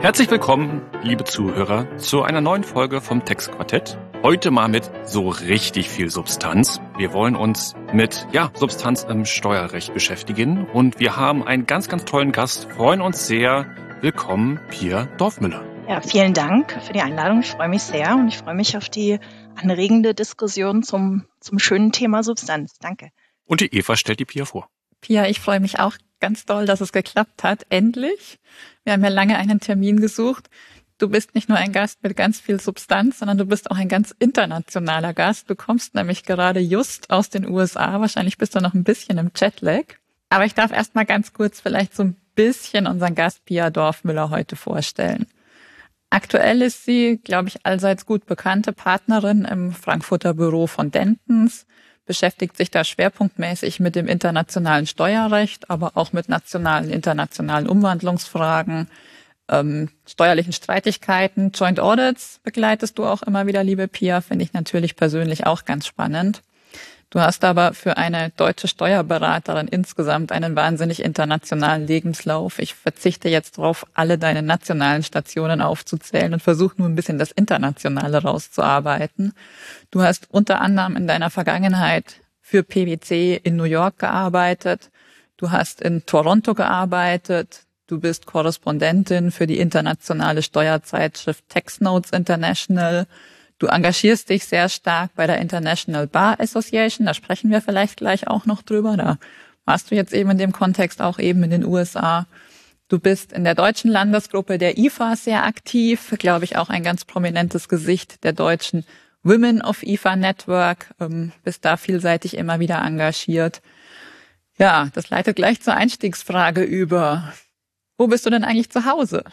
Herzlich willkommen, liebe Zuhörer, zu einer neuen Folge vom Textquartett. Heute mal mit so richtig viel Substanz. Wir wollen uns mit Substanz im Steuerrecht beschäftigen und wir haben einen ganz, ganz tollen Gast. Freuen uns sehr. Willkommen, Pia Dorfmüller. Ja, vielen Dank für die Einladung. Ich freue mich sehr und ich freue mich auf die anregende Diskussion zum schönen Thema Substanz. Danke. Und die Eva stellt die Pia vor. Pia, ich freue mich auch ganz doll, dass es geklappt hat. Endlich. Wir haben ja lange einen Termin gesucht. Du bist nicht nur ein Gast mit ganz viel Substanz, sondern du bist auch ein ganz internationaler Gast. Du kommst nämlich gerade just aus den USA. Wahrscheinlich bist du noch ein bisschen im Jetlag. Aber ich darf erst mal ganz kurz vielleicht so ein bisschen unseren Gast Pia Dorfmüller heute vorstellen. Aktuell ist sie, glaube ich, allseits gut bekannte Partnerin im Frankfurter Büro von Dentons, beschäftigt sich da schwerpunktmäßig mit dem internationalen Steuerrecht, aber auch mit nationalen, internationalen Umwandlungsfragen, steuerlichen Streitigkeiten, Joint Audits begleitest du auch immer wieder, liebe Pia, finde ich natürlich persönlich auch ganz spannend. Du hast aber für eine deutsche Steuerberaterin insgesamt einen wahnsinnig internationalen Lebenslauf. Ich verzichte jetzt darauf, alle deine nationalen Stationen aufzuzählen und versuche nur ein bisschen das Internationale rauszuarbeiten. Du hast unter anderem in deiner Vergangenheit für PwC in New York gearbeitet. Du hast in Toronto gearbeitet. Du bist Korrespondentin für die internationale Steuerzeitschrift Tax Notes International. Du engagierst dich sehr stark bei der International Bar Association, da sprechen wir vielleicht gleich auch noch drüber. Da warst du jetzt eben in dem Kontext auch eben in den USA. Du bist in der deutschen Landesgruppe der IFA sehr aktiv, glaube ich auch ein ganz prominentes Gesicht der deutschen Women of IFA Network, bist da vielseitig immer wieder engagiert. Ja, das leitet gleich zur Einstiegsfrage über. Wo bist du denn eigentlich zu Hause?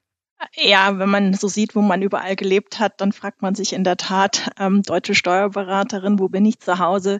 Ja, wenn man so sieht, wo man überall gelebt hat, dann fragt man sich in der Tat, deutsche Steuerberaterin, wo bin ich zu Hause?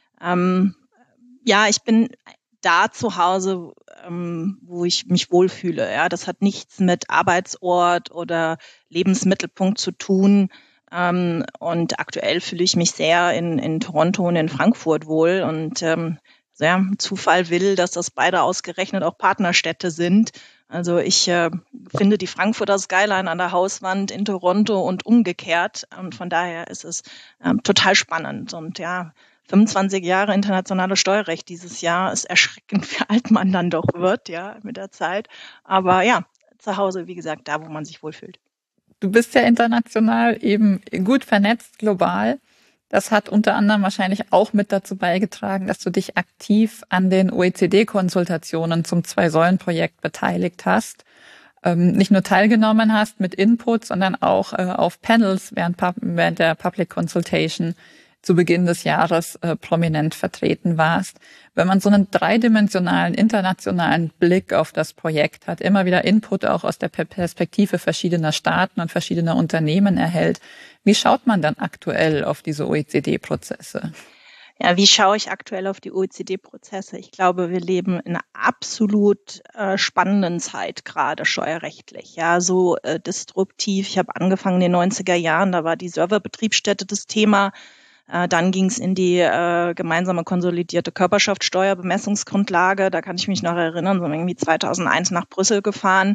Ich bin da zu Hause, wo ich mich wohlfühle. Ja, das hat nichts mit Arbeitsort oder Lebensmittelpunkt zu tun. Und aktuell fühle ich mich sehr in Toronto und in Frankfurt wohl. Und Zufall will, dass das beide ausgerechnet auch Partnerstädte sind. Also ich finde die Frankfurter Skyline an der Hauswand in Toronto und umgekehrt. Und von daher ist es total spannend. Und 25 Jahre internationales Steuerrecht dieses Jahr ist erschreckend, wie alt man dann doch wird, mit der Zeit. Aber zu Hause, wie gesagt, da, wo man sich wohlfühlt. Du bist ja international eben gut vernetzt, global. Das hat unter anderem wahrscheinlich auch mit dazu beigetragen, dass du dich aktiv an den OECD-Konsultationen zum Zwei-Säulen-Projekt beteiligt hast. Nicht nur teilgenommen hast mit Input, sondern auch auf Panels während der Public Consultation zu Beginn des Jahres prominent vertreten warst. Wenn man so einen dreidimensionalen, internationalen Blick auf das Projekt hat, immer wieder Input auch aus der Perspektive verschiedener Staaten und verschiedener Unternehmen erhält, wie schaut man dann aktuell auf diese OECD-Prozesse? Ja, wie schaue ich aktuell auf die OECD-Prozesse? Ich glaube, wir leben in einer absolut spannenden Zeit, gerade steuerrechtlich. Ja, so disruptiv. Ich habe angefangen in den 90er Jahren, da war die Serverbetriebsstätte das Thema. Dann ging es in die gemeinsame konsolidierte Körperschaftsteuerbemessungsgrundlage. Da kann ich mich noch erinnern, so irgendwie 2001 nach Brüssel gefahren.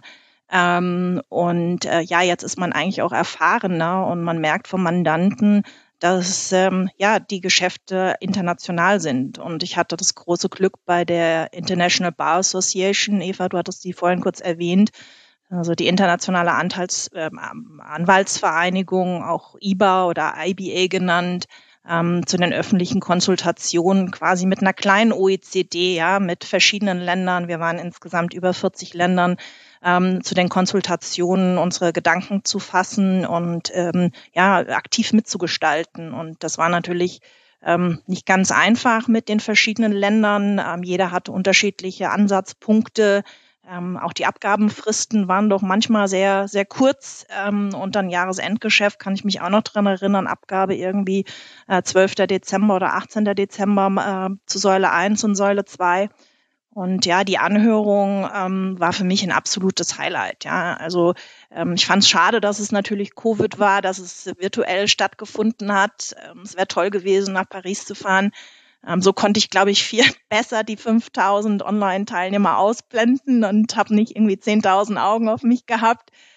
Jetzt ist man eigentlich auch erfahrener und man merkt vom Mandanten, dass die Geschäfte international sind. Und ich hatte das große Glück bei der International Bar Association, Eva, du hattest die vorhin kurz erwähnt, also die internationale Anwaltsvereinigung, auch IBA oder IBA genannt, zu den öffentlichen Konsultationen quasi mit einer kleinen OECD, mit verschiedenen Ländern. Wir waren insgesamt über 40 Ländern, zu den Konsultationen unsere Gedanken zu fassen und aktiv mitzugestalten. Und das war natürlich nicht ganz einfach mit den verschiedenen Ländern. Jeder hatte unterschiedliche Ansatzpunkte. Auch die Abgabenfristen waren doch manchmal sehr, sehr kurz. Und dann Jahresendgeschäft kann ich mich auch noch dran erinnern. Abgabe irgendwie 12. Dezember oder 18. Dezember zu Säule 1 und Säule 2. Und die Anhörung war für mich ein absolutes Highlight. Also ich fand es schade, dass es natürlich Covid war, dass es virtuell stattgefunden hat. Es wäre toll gewesen, nach Paris zu fahren. So konnte ich, glaube ich, viel besser die 5.000 Online-Teilnehmer ausblenden und habe nicht irgendwie 10.000 Augen auf mich gehabt.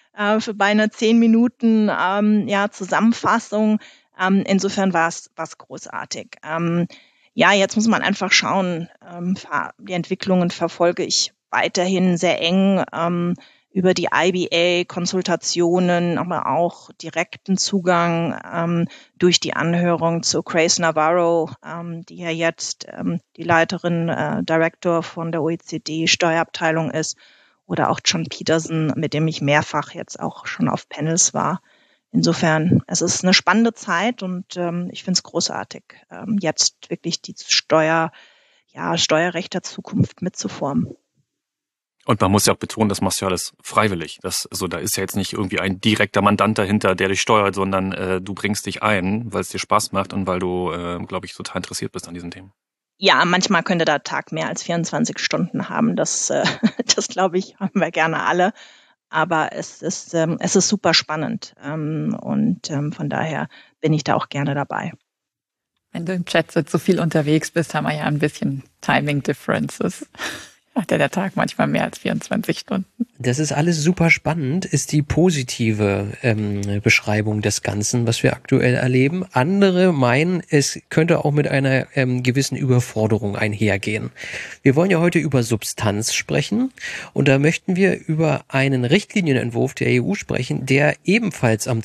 für beinahe 10 Minuten Zusammenfassung. Insofern war es großartig. Jetzt muss man einfach schauen. Die Entwicklungen verfolge ich weiterhin sehr eng über die IBA-Konsultationen, aber auch direkten Zugang durch die Anhörung zu Grace Navarro, die ja jetzt die Leiterin, Director von der OECD-Steuerabteilung ist, oder auch John Peterson, mit dem ich mehrfach jetzt auch schon auf Panels war. Insofern, es ist eine spannende Zeit und ich finde es großartig, jetzt wirklich die Steuerrecht der Zukunft mitzuformen. Und man muss ja auch betonen, das machst du ja alles freiwillig. Da ist ja jetzt nicht irgendwie ein direkter Mandant dahinter, der dich steuert, sondern du bringst dich ein, weil es dir Spaß macht und weil du, glaube ich, total interessiert bist an diesen Themen. Ja, manchmal könnte der Tag mehr als 24 Stunden haben. Das glaube ich, haben wir gerne alle. Aber es ist super spannend. Von daher bin ich da auch gerne dabei. Wenn du im Chat so viel unterwegs bist, haben wir ja ein bisschen Timing Differences. Hat der Tag manchmal mehr als 24 Stunden. Das ist alles super spannend, ist die positive Beschreibung des Ganzen, was wir aktuell erleben. Andere meinen, es könnte auch mit einer gewissen Überforderung einhergehen. Wir wollen ja heute über Substanz sprechen und da möchten wir über einen Richtlinienentwurf der EU sprechen, der ebenfalls am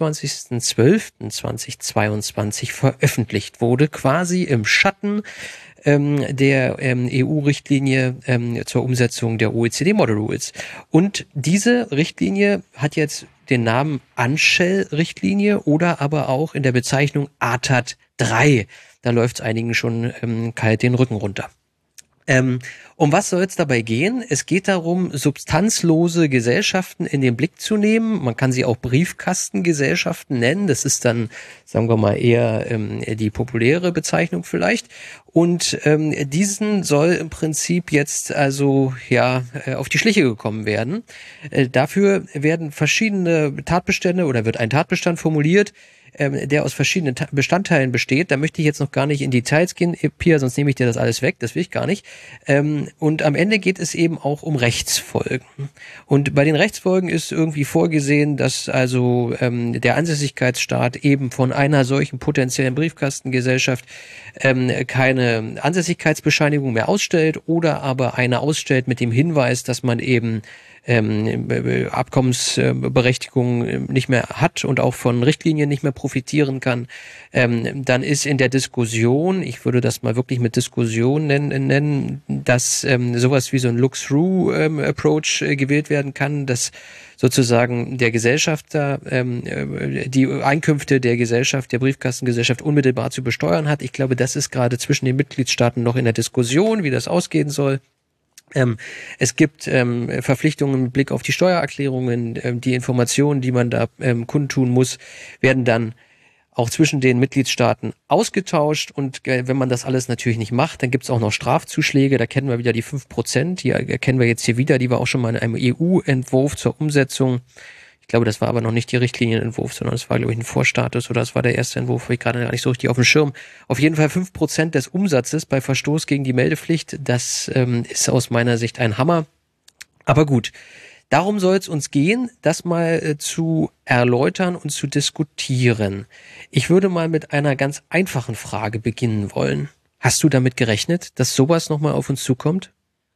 22.12.2022 veröffentlicht wurde, quasi im Schatten der EU-Richtlinie zur Umsetzung der OECD Model Rules. Und diese Richtlinie hat jetzt den Namen Unshell-Richtlinie oder aber auch in der Bezeichnung ATAD 3. Da läuft es einigen schon kalt den Rücken runter. Um was soll es dabei gehen? Es geht darum, substanzlose Gesellschaften in den Blick zu nehmen. Man kann sie auch Briefkastengesellschaften nennen. Das ist dann, sagen wir mal, eher die populäre Bezeichnung vielleicht. Und diesen soll im Prinzip jetzt also auf die Schliche gekommen werden. Dafür werden verschiedene Tatbestände oder wird ein Tatbestand formuliert, der aus verschiedenen Bestandteilen besteht. Da möchte ich jetzt noch gar nicht in Details gehen, Pia, sonst nehme ich dir das alles weg, das will ich gar nicht. Und am Ende geht es eben auch um Rechtsfolgen. Und bei den Rechtsfolgen ist irgendwie vorgesehen, dass also der Ansässigkeitsstaat eben von einer solchen potenziellen Briefkastengesellschaft keine Ansässigkeitsbescheinigung mehr ausstellt oder aber eine ausstellt mit dem Hinweis, dass man eben Abkommensberechtigung nicht mehr hat und auch von Richtlinien nicht mehr profitieren kann, dann ist in der Diskussion, ich würde das mal wirklich mit Diskussion nennen, dass sowas wie so ein Look-Through-Approach gewählt werden kann, dass sozusagen der Gesellschafter die Einkünfte der Gesellschaft, der Briefkastengesellschaft unmittelbar zu besteuern hat. Ich glaube, das ist gerade zwischen den Mitgliedstaaten noch in der Diskussion, wie das ausgehen soll. Es gibt Verpflichtungen mit Blick auf die Steuererklärungen. Die Informationen, die man da kundtun muss, werden dann auch zwischen den Mitgliedstaaten ausgetauscht. Und wenn man das alles natürlich nicht macht, dann gibt es auch noch Strafzuschläge. Da kennen wir wieder die 5%. Die erkennen wir jetzt hier wieder. Die war auch schon mal in einem EU-Entwurf zur Umsetzung. Ich glaube, das war aber noch nicht die Richtlinienentwurf, sondern es war, glaube ich, ein Vorstatus oder das war der erste Entwurf, habe ich gerade gar nicht so richtig auf dem Schirm. Auf jeden Fall 5% des Umsatzes bei Verstoß gegen die Meldepflicht, das ist aus meiner Sicht ein Hammer. Aber gut, darum soll es uns gehen, das mal zu erläutern und zu diskutieren. Ich würde mal mit einer ganz einfachen Frage beginnen wollen. Hast du damit gerechnet, dass sowas nochmal auf uns zukommt?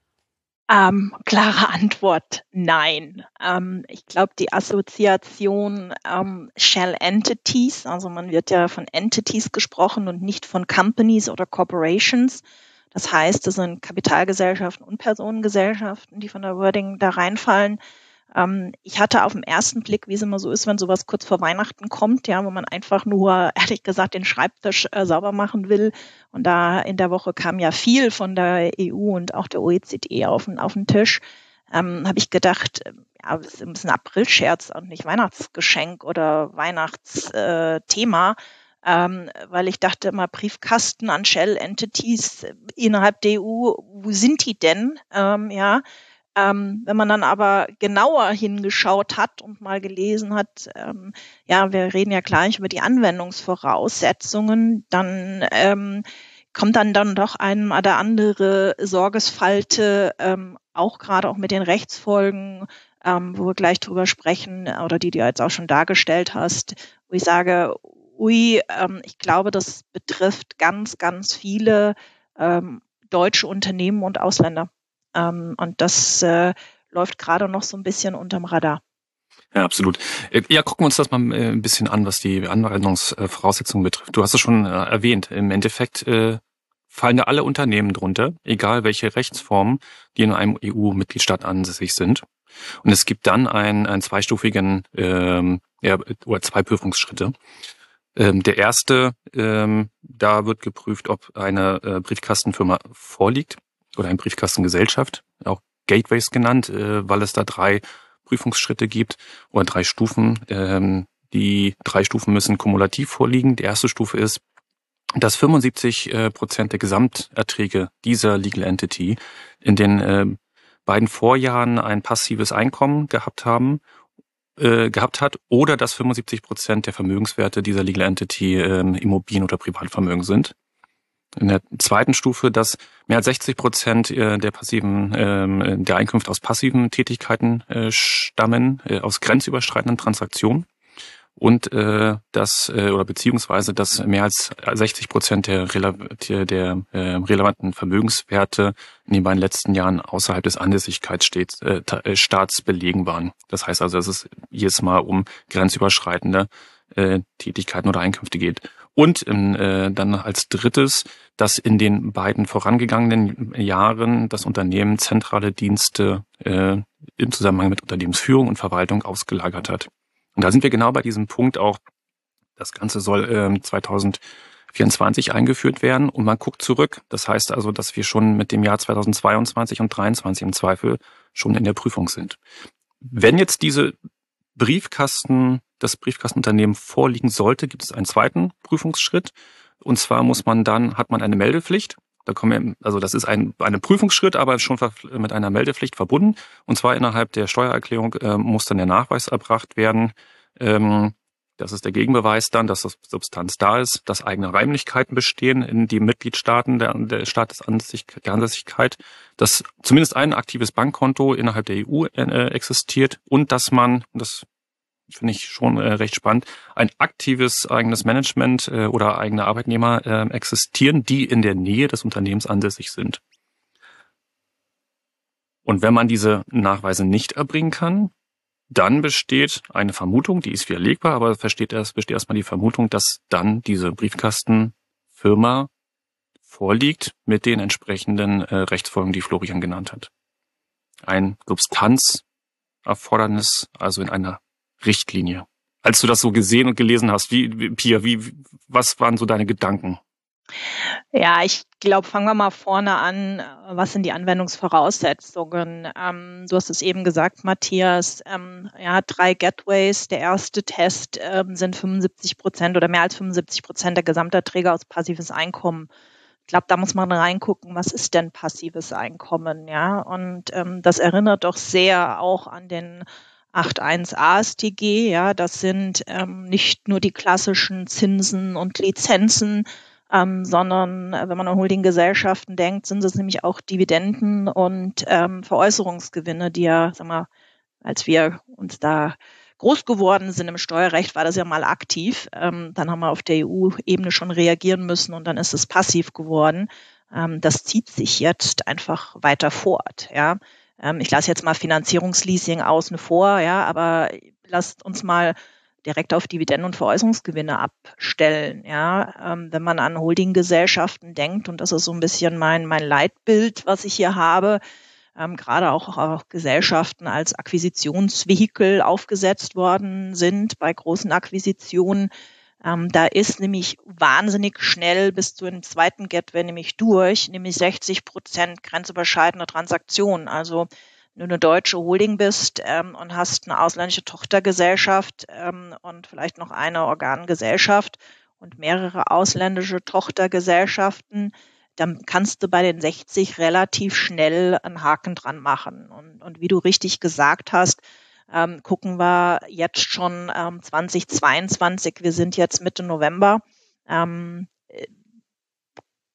Klare Antwort, nein. Ich glaube, die Assoziation Shell Entities, also man wird ja von Entities gesprochen und nicht von Companies oder Corporations. Das heißt, das sind Kapitalgesellschaften und Personengesellschaften, die von der Wording da reinfallen. Ich hatte auf den ersten Blick, wie es immer so ist, wenn sowas kurz vor Weihnachten kommt, ja, wo man einfach nur, ehrlich gesagt, den Schreibtisch sauber machen will. Und da in der Woche kam ja viel von der EU und auch der OECD auf den Tisch. Habe ich gedacht, das ist ein bisschen Aprilscherz und nicht Weihnachtsgeschenk oder Weihnachtsthema. Weil ich dachte immer, Briefkasten an Shell Entities innerhalb der EU, wo sind die denn? Wenn man dann aber genauer hingeschaut hat und mal gelesen hat, wir reden ja gleich über die Anwendungsvoraussetzungen, dann kommt dann doch ein oder andere Sorgesfalte, auch gerade auch mit den Rechtsfolgen wo wir gleich drüber sprechen, oder die du jetzt auch schon dargestellt hast, wo ich sage, ich glaube, das betrifft ganz, ganz viele deutsche Unternehmen und Ausländer. Und das läuft gerade noch so ein bisschen unterm Radar. Ja, absolut. Ja, gucken wir uns das mal ein bisschen an, was die Anwendungsvoraussetzungen betrifft. Du hast es schon erwähnt. Im Endeffekt fallen da alle Unternehmen drunter, egal welche Rechtsformen, die in einem EU-Mitgliedstaat ansässig sind. Und es gibt dann einen zweistufigen oder zwei Prüfungsschritte. Der erste, da wird geprüft, ob eine Briefkastenfirma vorliegt oder eine Briefkastengesellschaft, auch Gateways genannt, weil es da 3 Prüfungsschritte gibt oder 3 Stufen. Die 3 Stufen müssen kumulativ vorliegen. Die erste Stufe ist, dass 75% der Gesamterträge dieser Legal Entity in den beiden Vorjahren ein passives Einkommen gehabt hat oder dass 75% der Vermögenswerte dieser Legal Entity Immobilien oder Privatvermögen sind. In der zweiten Stufe, dass mehr als 60% der Einkünfte aus passiven Tätigkeiten stammen, aus grenzüberschreitenden Transaktionen. Und beziehungsweise, dass mehr als 60% der relevanten Vermögenswerte in den beiden letzten Jahren außerhalb des Ansässigkeitsstaats belegen waren. Das heißt also, dass es jedes Mal um grenzüberschreitende Tätigkeiten oder Einkünfte geht. Und dann als drittes, dass in den beiden vorangegangenen Jahren das Unternehmen zentrale Dienste im Zusammenhang mit Unternehmensführung und Verwaltung ausgelagert hat. Und da sind wir genau bei diesem Punkt auch, das Ganze soll 2024 eingeführt werden und man guckt zurück. Das heißt also, dass wir schon mit dem Jahr 2022 und 2023 im Zweifel schon in der Prüfung sind. Wenn jetzt das Briefkastenunternehmen vorliegen sollte, gibt es einen zweiten Prüfungsschritt. Und zwar hat man eine Meldepflicht. Das ist ein Prüfungsschritt, aber schon mit einer Meldepflicht verbunden. Und zwar innerhalb der Steuererklärung muss dann der Nachweis erbracht werden. Das ist der Gegenbeweis dann, dass das Substanz da ist, dass eigene Räumlichkeiten bestehen in die Mitgliedstaaten der Staat der Ansässigkeit, dass zumindest ein aktives Bankkonto innerhalb der EU existiert und dass man, das finde ich schon recht spannend, ein aktives eigenes Management oder eigene Arbeitnehmer existieren, die in der Nähe des Unternehmens ansässig sind. Und wenn man diese Nachweise nicht erbringen kann, dann besteht eine Vermutung, die ist widerlegbar, aber besteht erstmal die Vermutung, dass dann diese Briefkastenfirma vorliegt mit den entsprechenden Rechtsfolgen, die Florian genannt hat. Ein Substanzerfordernis, also in einer Richtlinie. Als du das so gesehen und gelesen hast, Pia, was waren so deine Gedanken? Ja, ich glaube, fangen wir mal vorne an. Was sind die Anwendungsvoraussetzungen? Du hast es eben gesagt, Matthias. 3 Gateways. Der erste Test sind 75% oder mehr als 75% der Gesamterträge aus passives Einkommen. Ich glaube, da muss man reingucken, was ist denn passives Einkommen? Ja, und das erinnert doch sehr auch an den 8.1 AStG. Ja, das sind nicht nur die klassischen Zinsen und Lizenzen, sondern wenn man an Holdinggesellschaften denkt, sind es nämlich auch Dividenden und Veräußerungsgewinne, die ja, als wir uns da groß geworden sind im Steuerrecht, war das ja mal aktiv. Dann haben wir auf der EU-Ebene schon reagieren müssen und dann ist es passiv geworden. Das zieht sich jetzt einfach weiter fort. Ja, ich lasse jetzt mal Finanzierungsleasing außen vor, ja, aber lasst uns mal direkt auf Dividenden und Veräußerungsgewinne abstellen. Ja, wenn man an Holdinggesellschaften denkt, und das ist so ein bisschen mein Leitbild, was ich hier habe, gerade auch Gesellschaften als Akquisitionsvehikel aufgesetzt worden sind bei großen Akquisitionen. Da ist nämlich wahnsinnig schnell bis zu einem zweiten Gateway nämlich durch, nämlich 60% grenzüberschreitende Transaktionen. Also wenn du eine deutsche Holding bist und hast eine ausländische Tochtergesellschaft und vielleicht noch eine Organgesellschaft und mehrere ausländische Tochtergesellschaften, dann kannst du bei den 60 relativ schnell einen Haken dran machen. Und wie du richtig gesagt hast, gucken wir jetzt schon 2022, wir sind jetzt Mitte November,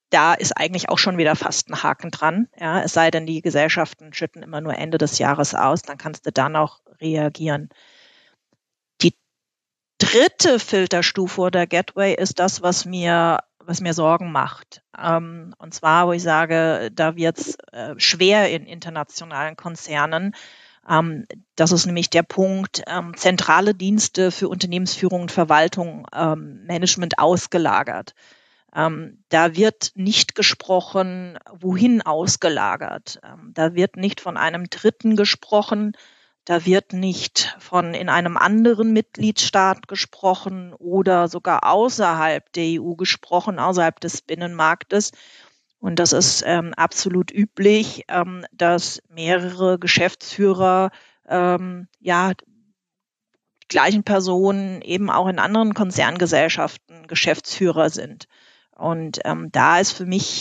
da ist eigentlich auch schon wieder fast ein Haken dran. Ja, es sei denn, die Gesellschaften schütten immer nur Ende des Jahres aus, dann kannst du dann auch reagieren. Die dritte Filterstufe oder Gateway ist das, was mir Sorgen macht. Und zwar, wo ich sage, da wird's schwer in internationalen Konzernen. Das ist nämlich der Punkt, zentrale Dienste für Unternehmensführung und Verwaltung, Management ausgelagert. Da wird nicht gesprochen, wohin ausgelagert. Da wird nicht von einem Dritten gesprochen. Da wird nicht von in einem anderen Mitgliedstaat gesprochen oder sogar außerhalb der EU gesprochen, außerhalb des Binnenmarktes. Und das ist absolut üblich, dass mehrere Geschäftsführer die gleichen Personen eben auch in anderen Konzerngesellschaften Geschäftsführer sind. Und da ist für mich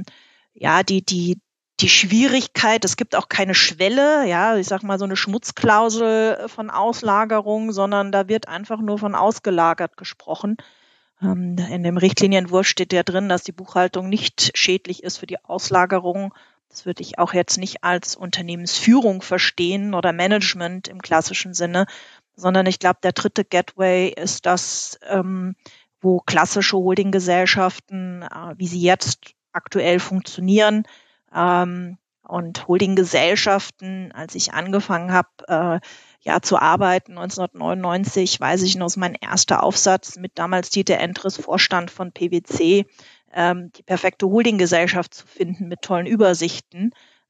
die Schwierigkeit, es gibt auch keine Schwelle, ja, ich sag mal so eine Schmutzklausel von Auslagerung, sondern da wird einfach nur von ausgelagert gesprochen. In dem Richtlinienentwurf steht ja drin, dass die Buchhaltung nicht schädlich ist für die Auslagerung. Das würde ich auch jetzt nicht als Unternehmensführung verstehen oder Management im klassischen Sinne, sondern ich glaube, der dritte Gateway ist das, wo klassische Holdinggesellschaften, wie sie jetzt aktuell funktionieren, und Holdinggesellschaften, als ich angefangen habe, zu arbeiten, 1999, weiß ich noch, ist mein erster Aufsatz mit damals Dieter Endres, Vorstand von PwC, die perfekte Holdinggesellschaft zu finden mit tollen Übersichten.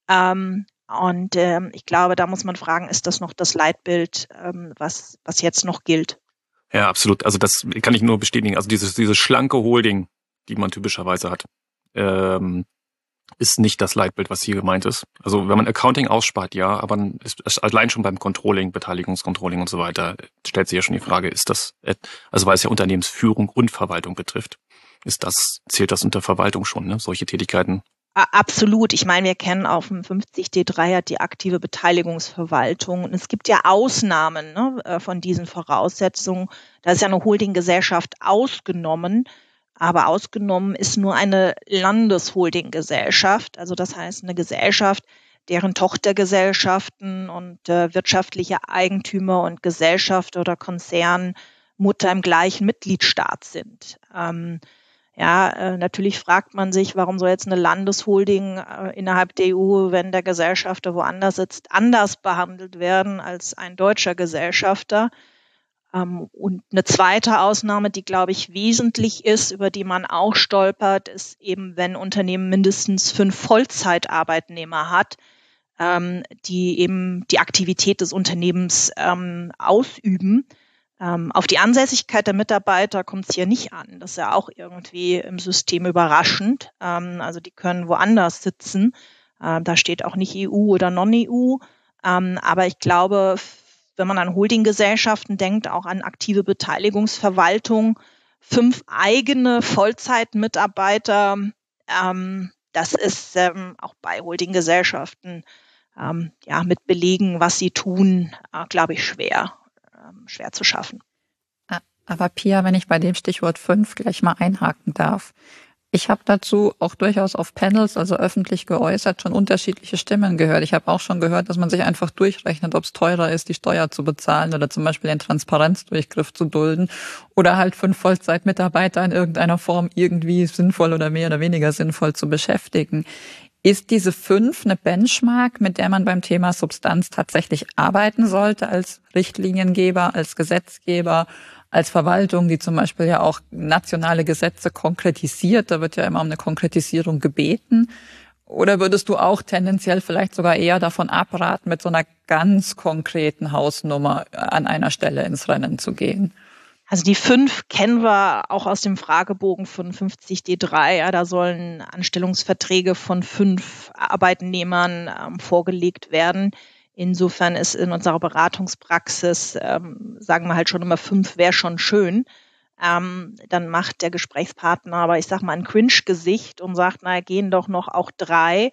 Ich glaube, da muss man fragen, ist das noch das Leitbild, was jetzt noch gilt? Ja, absolut. Also das kann ich nur bestätigen. Also diese schlanke Holding, die man typischerweise hat, ist nicht das Leitbild, was hier gemeint ist. Also wenn man Accounting ausspart, ja, aber ist allein schon beim Controlling, Beteiligungscontrolling und so weiter, stellt sich ja schon die Frage, ist das, also weil es ja Unternehmensführung und Verwaltung betrifft, zählt das unter Verwaltung schon, ne? Solche Tätigkeiten? Absolut. Ich meine, wir kennen auf dem 50D3 die aktive Beteiligungsverwaltung. Und es gibt ja Ausnahmen, ne, von diesen Voraussetzungen. Da ist ja eine Holdinggesellschaft ausgenommen. Aber ausgenommen ist nur eine Landesholdinggesellschaft. Also das heißt eine Gesellschaft, deren Tochtergesellschaften und wirtschaftliche Eigentümer und Gesellschaft oder Konzernmutter im gleichen Mitgliedstaat sind. Natürlich fragt man sich, warum soll jetzt eine Landesholding innerhalb der EU, wenn der Gesellschafter woanders sitzt, anders behandelt werden als ein deutscher Gesellschafter. Und eine zweite Ausnahme, die, glaube ich, wesentlich ist, über die man auch stolpert, ist eben, wenn Unternehmen mindestens 5 Vollzeitarbeitnehmer hat, die eben die Aktivität des Unternehmens ausüben. Auf die Ansässigkeit der Mitarbeiter kommt es hier nicht an. Das ist ja auch irgendwie im System überraschend. Also die können woanders sitzen. Da steht auch nicht EU oder Non-EU. Aber ich glaube, wenn man an Holdinggesellschaften denkt, auch an aktive Beteiligungsverwaltung, 5 eigene Vollzeitmitarbeiter, das ist auch bei Holdinggesellschaften mit Belegen, was sie tun, glaube ich, schwer zu schaffen. Aber Pia, wenn ich bei dem Stichwort 5 gleich mal einhaken darf. Ich habe dazu auch durchaus auf Panels, also öffentlich geäußert, schon unterschiedliche Stimmen gehört. Ich habe auch schon gehört, dass man sich einfach durchrechnet, ob es teurer ist, die Steuer zu bezahlen oder zum Beispiel den Transparenzdurchgriff zu dulden oder halt 5 Vollzeitmitarbeiter in irgendeiner Form irgendwie sinnvoll oder mehr oder weniger sinnvoll zu beschäftigen. Ist diese 5 eine Benchmark, mit der man beim Thema Substanz tatsächlich arbeiten sollte als Richtliniengeber, als Gesetzgeber, als Verwaltung, die zum Beispiel ja auch nationale Gesetze konkretisiert? Da wird ja immer um eine Konkretisierung gebeten. Oder würdest du auch tendenziell vielleicht sogar eher davon abraten, mit so einer ganz konkreten Hausnummer an einer Stelle ins Rennen zu gehen? Also die 5 kennen wir auch aus dem Fragebogen von 50D3. Ja, da sollen Anstellungsverträge von 5 Arbeitnehmern vorgelegt werden. Insofern ist in unserer Beratungspraxis, sagen wir halt schon immer, 5 wäre schon schön. Dann macht der Gesprächspartner aber, ich sag mal, ein Cringe-Gesicht und sagt, naja, gehen doch noch auch 3.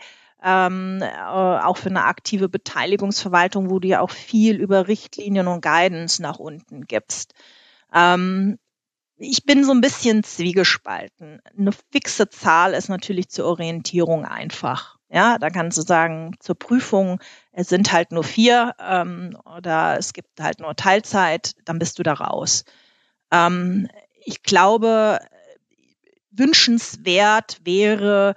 Auch für eine aktive Beteiligungsverwaltung, wo du ja auch viel über Richtlinien und Guidance nach unten gibst. Ich bin so ein bisschen zwiegespalten. Eine fixe Zahl ist natürlich zur Orientierung einfach. Ja, da kannst du sagen, zur Prüfung, es sind halt nur 4 oder es gibt halt nur Teilzeit, dann bist du da raus. Ich glaube, wünschenswert wäre,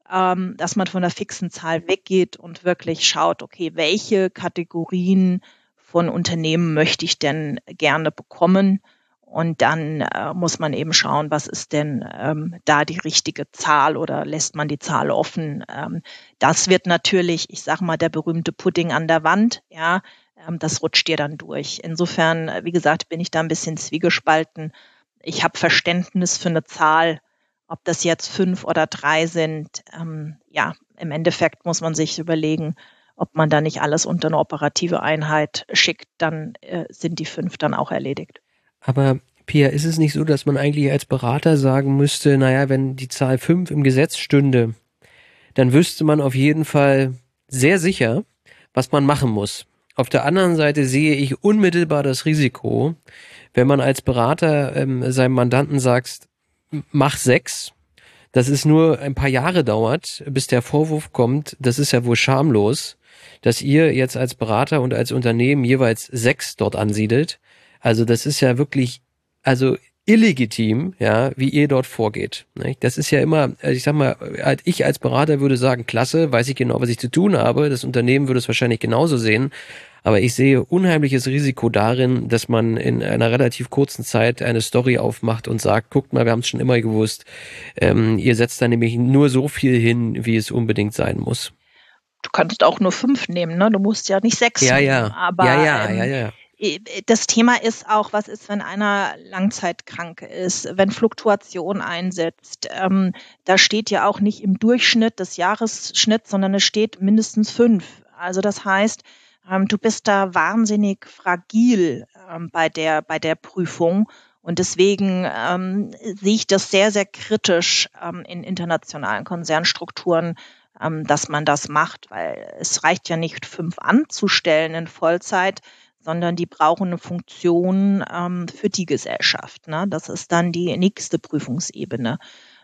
dass man von der fixen Zahl weggeht und wirklich schaut, okay, welche Kategorien von Unternehmen möchte ich denn gerne bekommen? Und dann muss man eben schauen, was ist denn da die richtige Zahl oder lässt man die Zahl offen? Das wird natürlich, ich sage mal, der berühmte Pudding an der Wand, ja, das rutscht dir dann durch. Insofern, wie gesagt, bin ich da ein bisschen zwiegespalten. Ich habe Verständnis für eine Zahl, ob das jetzt 5 oder 3 sind. Ja, im Endeffekt muss man sich überlegen, ob man da nicht alles unter eine operative Einheit schickt, dann sind die 5 dann auch erledigt. Aber Pia, ist es nicht so, dass man eigentlich als Berater sagen müsste, naja, wenn die Zahl 5 im Gesetz stünde, dann wüsste man auf jeden Fall sehr sicher, was man machen muss. Auf der anderen Seite sehe ich unmittelbar das Risiko, wenn man als Berater seinem Mandanten sagt, mach 6, dass es nur ein paar Jahre dauert, bis der Vorwurf kommt, das ist ja wohl schamlos, dass ihr jetzt als Berater und als Unternehmen jeweils 6 dort ansiedelt. Also das ist ja wirklich, also illegitim, ja, wie ihr dort vorgeht. Nicht? Das ist ja immer, ich sag mal, ich als Berater würde sagen, klasse, weiß ich genau, was ich zu tun habe. Das Unternehmen würde es wahrscheinlich genauso sehen. Aber ich sehe unheimliches Risiko darin, dass man in einer relativ kurzen Zeit eine Story aufmacht und sagt, guckt mal, wir haben es schon immer gewusst. Ihr setzt da nämlich nur so viel hin, wie es unbedingt sein muss. Du kannst auch nur 5 nehmen, ne? Du musst ja nicht 6 nehmen. Aber ja. Das Thema ist auch, was ist, wenn einer langzeitkrank ist, wenn Fluktuation einsetzt. Da steht ja auch nicht im Durchschnitt des Jahresschnitts, sondern es steht mindestens 5. Also das heißt, du bist da wahnsinnig fragil bei der Prüfung. Und deswegen sehe ich das sehr, sehr kritisch in internationalen Konzernstrukturen, dass man das macht, weil es reicht ja nicht, 5 anzustellen in Vollzeit, sondern die brauchen eine Funktion für die Gesellschaft. Ne? Das ist dann die nächste Prüfungsebene.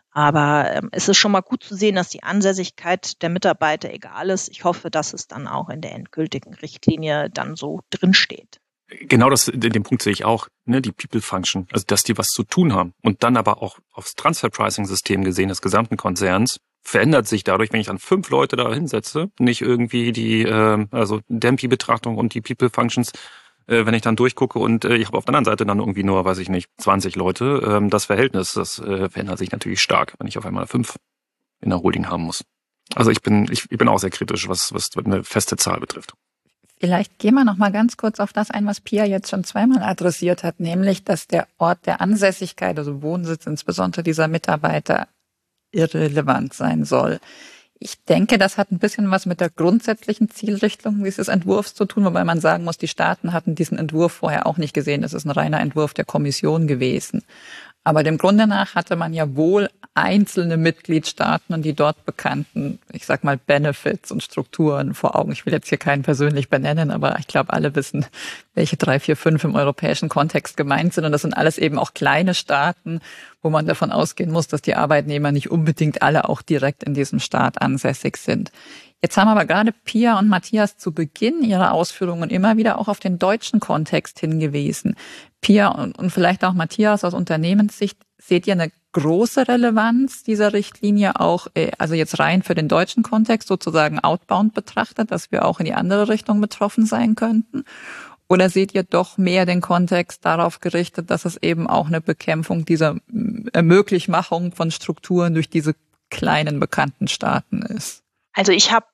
Aber es ist schon mal gut zu sehen, dass die Ansässigkeit der Mitarbeiter egal ist. Ich hoffe, dass es dann auch in der endgültigen Richtlinie dann so drinsteht. Genau den Punkt sehe ich auch, ne, die People Function, also dass die was zu tun haben. Und dann aber auch aufs Transfer Pricing System gesehen des gesamten Konzerns verändert sich dadurch, wenn ich dann 5 Leute da hinsetze, nicht irgendwie die also Dempi-Betrachtung und die People Functions, wenn ich dann durchgucke und ich habe auf der anderen Seite dann irgendwie nur, weiß ich nicht, 20 Leute. Das Verhältnis, das verändert sich natürlich stark, wenn ich auf einmal 5 in der Holding haben muss. Also ich bin auch sehr kritisch, was eine feste Zahl betrifft. Vielleicht gehen wir noch mal ganz kurz auf das ein, was Pia jetzt schon zweimal adressiert hat, nämlich, dass der Ort der Ansässigkeit, also Wohnsitz insbesondere dieser Mitarbeiter, irrelevant sein soll. Ich denke, das hat ein bisschen was mit der grundsätzlichen Zielrichtung dieses Entwurfs zu tun, wobei man sagen muss, die Staaten hatten diesen Entwurf vorher auch nicht gesehen. Das ist ein reiner Entwurf der Kommission gewesen. Aber dem Grunde nach hatte man ja wohl einzelne Mitgliedstaaten und die dort bekannten, ich sag mal, Benefits und Strukturen vor Augen. Ich will jetzt hier keinen persönlich benennen, aber ich glaube, alle wissen, welche 3, 4, 5 im europäischen Kontext gemeint sind. Und das sind alles eben auch kleine Staaten, wo man davon ausgehen muss, dass die Arbeitnehmer nicht unbedingt alle auch direkt in diesem Staat ansässig sind. Jetzt haben aber gerade Pia und Matthias zu Beginn ihrer Ausführungen immer wieder auch auf den deutschen Kontext hingewiesen. Pia und vielleicht auch Matthias aus Unternehmenssicht, seht ihr eine große Relevanz dieser Richtlinie auch, also jetzt rein für den deutschen Kontext sozusagen outbound betrachtet, dass wir auch in die andere Richtung betroffen sein könnten? Oder seht ihr doch mehr den Kontext darauf gerichtet, dass es eben auch eine Bekämpfung dieser Ermöglichmachung von Strukturen durch diese kleinen bekannten Staaten ist? Also ich habe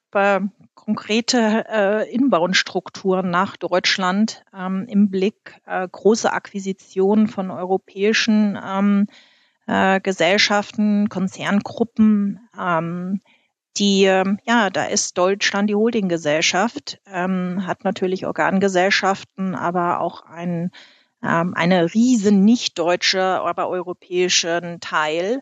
konkrete Inbound-Strukturen nach Deutschland im Blick, große Akquisitionen von europäischen Gesellschaften, Konzerngruppen, da ist Deutschland die Holdinggesellschaft, hat natürlich Organgesellschaften, aber auch eine riesen nicht deutsche, aber europäischen Teil.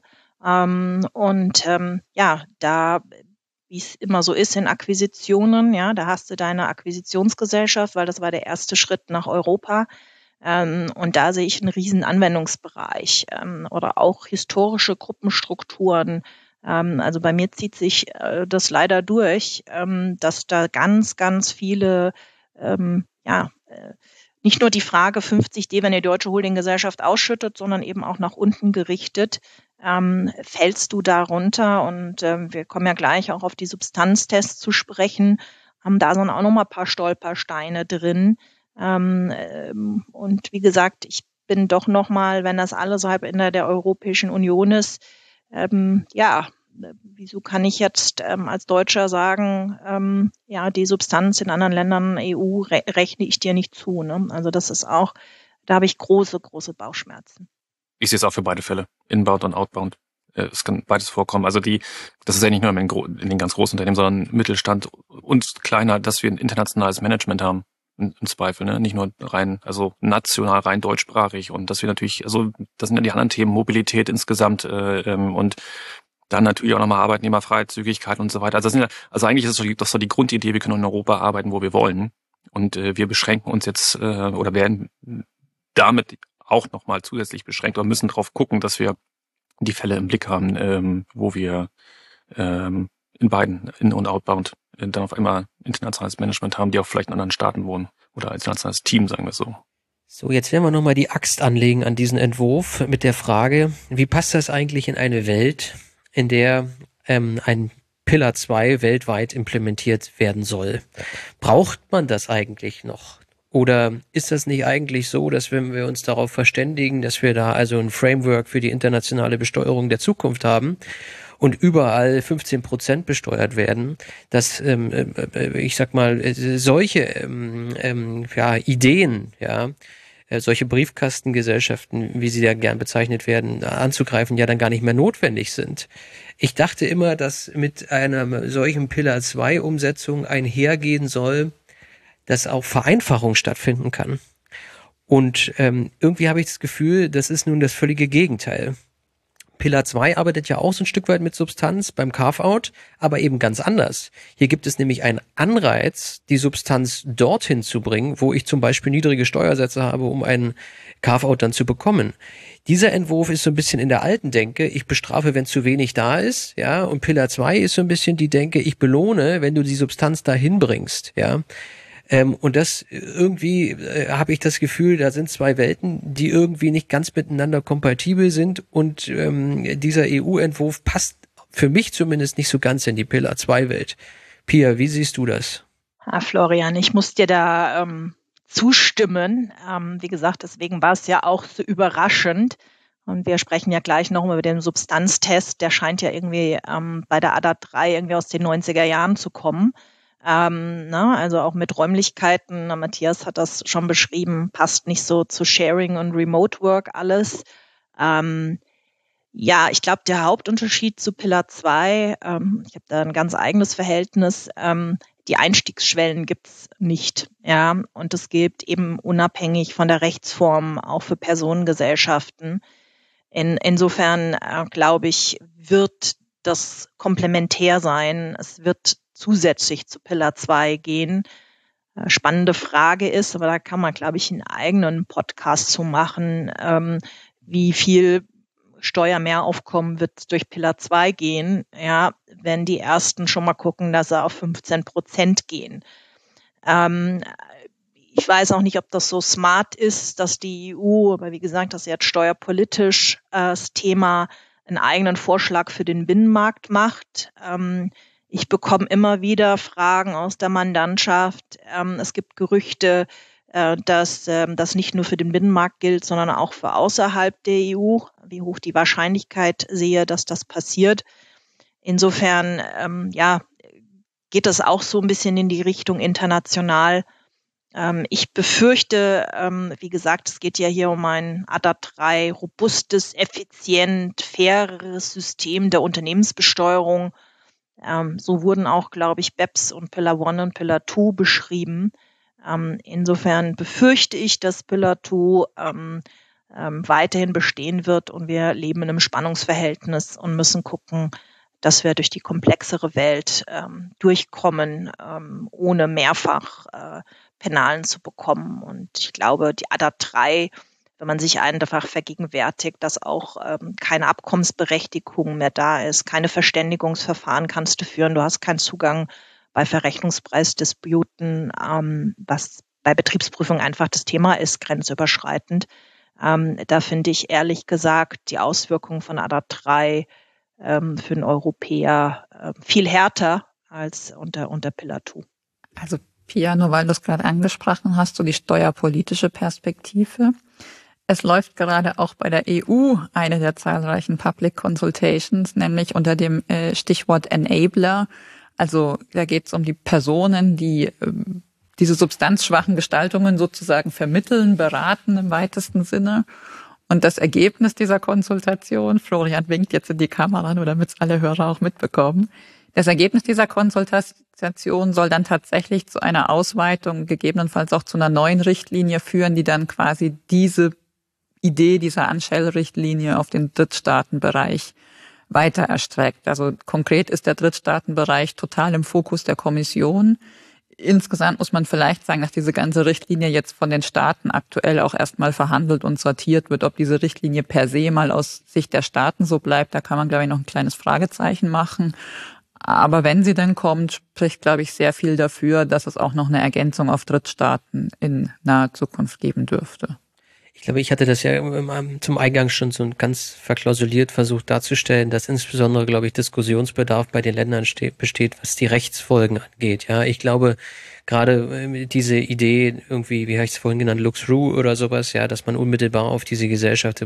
Da, wie es immer so ist in Akquisitionen, ja, da hast du deine Akquisitionsgesellschaft, weil das war der erste Schritt nach Europa. Und da sehe ich einen riesen Anwendungsbereich oder auch historische Gruppenstrukturen. Also bei mir zieht sich das leider durch, dass da ganz, ganz viele, nicht nur die Frage 50D, wenn die Deutsche Holdinggesellschaft ausschüttet, sondern eben auch nach unten gerichtet, fällst du da runter? Und wir kommen ja gleich auch auf die Substanztests zu sprechen, haben da so auch nochmal ein paar Stolpersteine drin. Und wie gesagt, ich bin doch nochmal, wenn das alles halb in der Europäischen Union ist, wieso kann ich jetzt als Deutscher sagen, die Substanz in anderen Ländern EU rechne ich dir nicht zu. Ne? Also das ist auch, da habe ich große, große Bauchschmerzen. Ich sehe es auch für beide Fälle, Inbound und Outbound. Es kann beides vorkommen. Also das ist ja nicht nur in den ganz großen Unternehmen, sondern Mittelstand und kleiner, dass wir ein internationales Management haben. Im Zweifel, ne? Nicht nur also national rein deutschsprachig und dass wir natürlich, also das sind ja die anderen Themen, Mobilität insgesamt und dann natürlich auch nochmal Arbeitnehmerfreizügigkeit und so weiter. Also eigentlich ist das so die Grundidee, wir können in Europa arbeiten, wo wir wollen und wir beschränken uns jetzt oder werden damit auch nochmal zusätzlich beschränkt oder müssen drauf gucken, dass wir die Fälle im Blick haben, wo wir in beiden In- und Outbound dann auf einmal internationales Management haben, die auch vielleicht in anderen Staaten wohnen oder als internationales Team, sagen wir so. So, jetzt werden wir nochmal die Axt anlegen an diesen Entwurf mit der Frage, wie passt das eigentlich in eine Welt, in der ein Pillar 2 weltweit implementiert werden soll? Braucht man das eigentlich noch? Oder ist das nicht eigentlich so, dass wenn wir uns darauf verständigen, dass wir da also ein Framework für die internationale Besteuerung der Zukunft haben und überall 15% besteuert werden, dass, ich sag mal, solche Ideen, solche Briefkastengesellschaften, wie sie ja gern bezeichnet werden, anzugreifen, ja dann gar nicht mehr notwendig sind. Ich dachte immer, dass mit einer solchen Pillar 2 Umsetzung einhergehen soll, dass auch Vereinfachung stattfinden kann. Und irgendwie habe ich das Gefühl, das ist nun das völlige Gegenteil. Pillar 2 arbeitet ja auch so ein Stück weit mit Substanz beim Carve-out, aber eben ganz anders. Hier gibt es nämlich einen Anreiz, die Substanz dorthin zu bringen, wo ich zum Beispiel niedrige Steuersätze habe, um einen Carve-out dann zu bekommen. Dieser Entwurf ist so ein bisschen in der alten Denke, ich bestrafe, wenn zu wenig da ist, ja, und Pillar 2 ist so ein bisschen die Denke, ich belohne, wenn du die Substanz dahin bringst, ja. Und das irgendwie habe ich das Gefühl, da sind zwei Welten, die irgendwie nicht ganz miteinander kompatibel sind und dieser EU-Entwurf passt für mich zumindest nicht so ganz in die Pillar 2 Welt. Pia, wie siehst du das? Florian, ich muss dir da zustimmen. Wie gesagt, deswegen war es ja auch so überraschend. Und wir sprechen ja gleich noch über den Substanztest. Der scheint ja irgendwie bei der ADAT 3 irgendwie aus den 90er Jahren zu kommen. Also auch mit Räumlichkeiten, Matthias hat das schon beschrieben, passt nicht so zu Sharing und Remote Work alles. Ich glaube, der Hauptunterschied zu Pillar 2, ich habe da ein ganz eigenes Verhältnis, die Einstiegsschwellen gibt's nicht, ja, und es gilt eben unabhängig von der Rechtsform auch für Personengesellschaften. Insofern, glaube ich, wird das komplementär sein. Es wird zusätzlich zu Pillar 2 gehen. Spannende Frage ist, aber da kann man, glaube ich, einen eigenen Podcast zu machen, wie viel Steuermehraufkommen wird durch Pillar 2 gehen, ja, wenn die ersten schon mal gucken, dass sie auf 15% gehen. Ich weiß auch nicht, ob das so smart ist, dass die EU, aber wie gesagt, das ist jetzt steuerpolitisch das Thema, einen eigenen Vorschlag für den Binnenmarkt macht. Ich bekomme immer wieder Fragen aus der Mandantschaft. Es gibt Gerüchte, dass das nicht nur für den Binnenmarkt gilt, sondern auch für außerhalb der EU. Wie hoch die Wahrscheinlichkeit sehe, dass das passiert. Insofern, geht das auch so ein bisschen in die Richtung international. Ich befürchte, wie gesagt, es geht ja hier um ein ADAT 3 robustes, effizient, faireres System der Unternehmensbesteuerung. So wurden auch, glaube ich, BEPS und Pillar 1 und Pillar 2 beschrieben. Insofern befürchte ich, dass Pillar 2 weiterhin bestehen wird und wir leben in einem Spannungsverhältnis und müssen gucken, dass wir durch die komplexere Welt durchkommen, ohne mehrfach Penalen zu bekommen. Und ich glaube, die ADA 3, wenn man sich einfach vergegenwärtigt, dass auch keine Abkommensberechtigung mehr da ist, keine Verständigungsverfahren kannst du führen, du hast keinen Zugang bei Verrechnungspreisdisputen, was bei Betriebsprüfung einfach das Thema ist, grenzüberschreitend. Da finde ich ehrlich gesagt die Auswirkungen von ADA 3 für den Europäer viel härter als unter Pillar 2. Also Pia, nur weil du es gerade angesprochen hast, so die steuerpolitische Perspektive. Es läuft gerade auch bei der EU eine der zahlreichen Public Consultations, nämlich unter dem Stichwort Enabler. Also da geht es um die Personen, die diese substanzschwachen Gestaltungen sozusagen vermitteln, beraten im weitesten Sinne. Und das Ergebnis dieser Konsultation, Florian winkt jetzt in die Kamera, nur damit es alle Hörer auch mitbekommen, das Ergebnis dieser Konsultation soll dann tatsächlich zu einer Ausweitung, gegebenenfalls auch zu einer neuen Richtlinie führen, die dann quasi diese Idee dieser Unshell-Richtlinie auf den Drittstaatenbereich weiter erstreckt. Also konkret ist der Drittstaatenbereich total im Fokus der Kommission. Insgesamt muss man vielleicht sagen, dass diese ganze Richtlinie jetzt von den Staaten aktuell auch erstmal verhandelt und sortiert wird. Ob diese Richtlinie per se mal aus Sicht der Staaten so bleibt, da kann man, glaube ich, noch ein kleines Fragezeichen machen. Aber wenn sie dann kommt, spricht, glaube ich, sehr viel dafür, dass es auch noch eine Ergänzung auf Drittstaaten in naher Zukunft geben dürfte. Ich glaube, ich hatte das ja zum Eingang schon so ganz verklausuliert versucht darzustellen, dass insbesondere, glaube ich, Diskussionsbedarf bei den Ländern besteht, was die Rechtsfolgen angeht. Ja, ich glaube, gerade diese Idee irgendwie, wie habe ich es vorhin genannt, Look-through oder sowas, ja, dass man unmittelbar auf diese Gesellschaft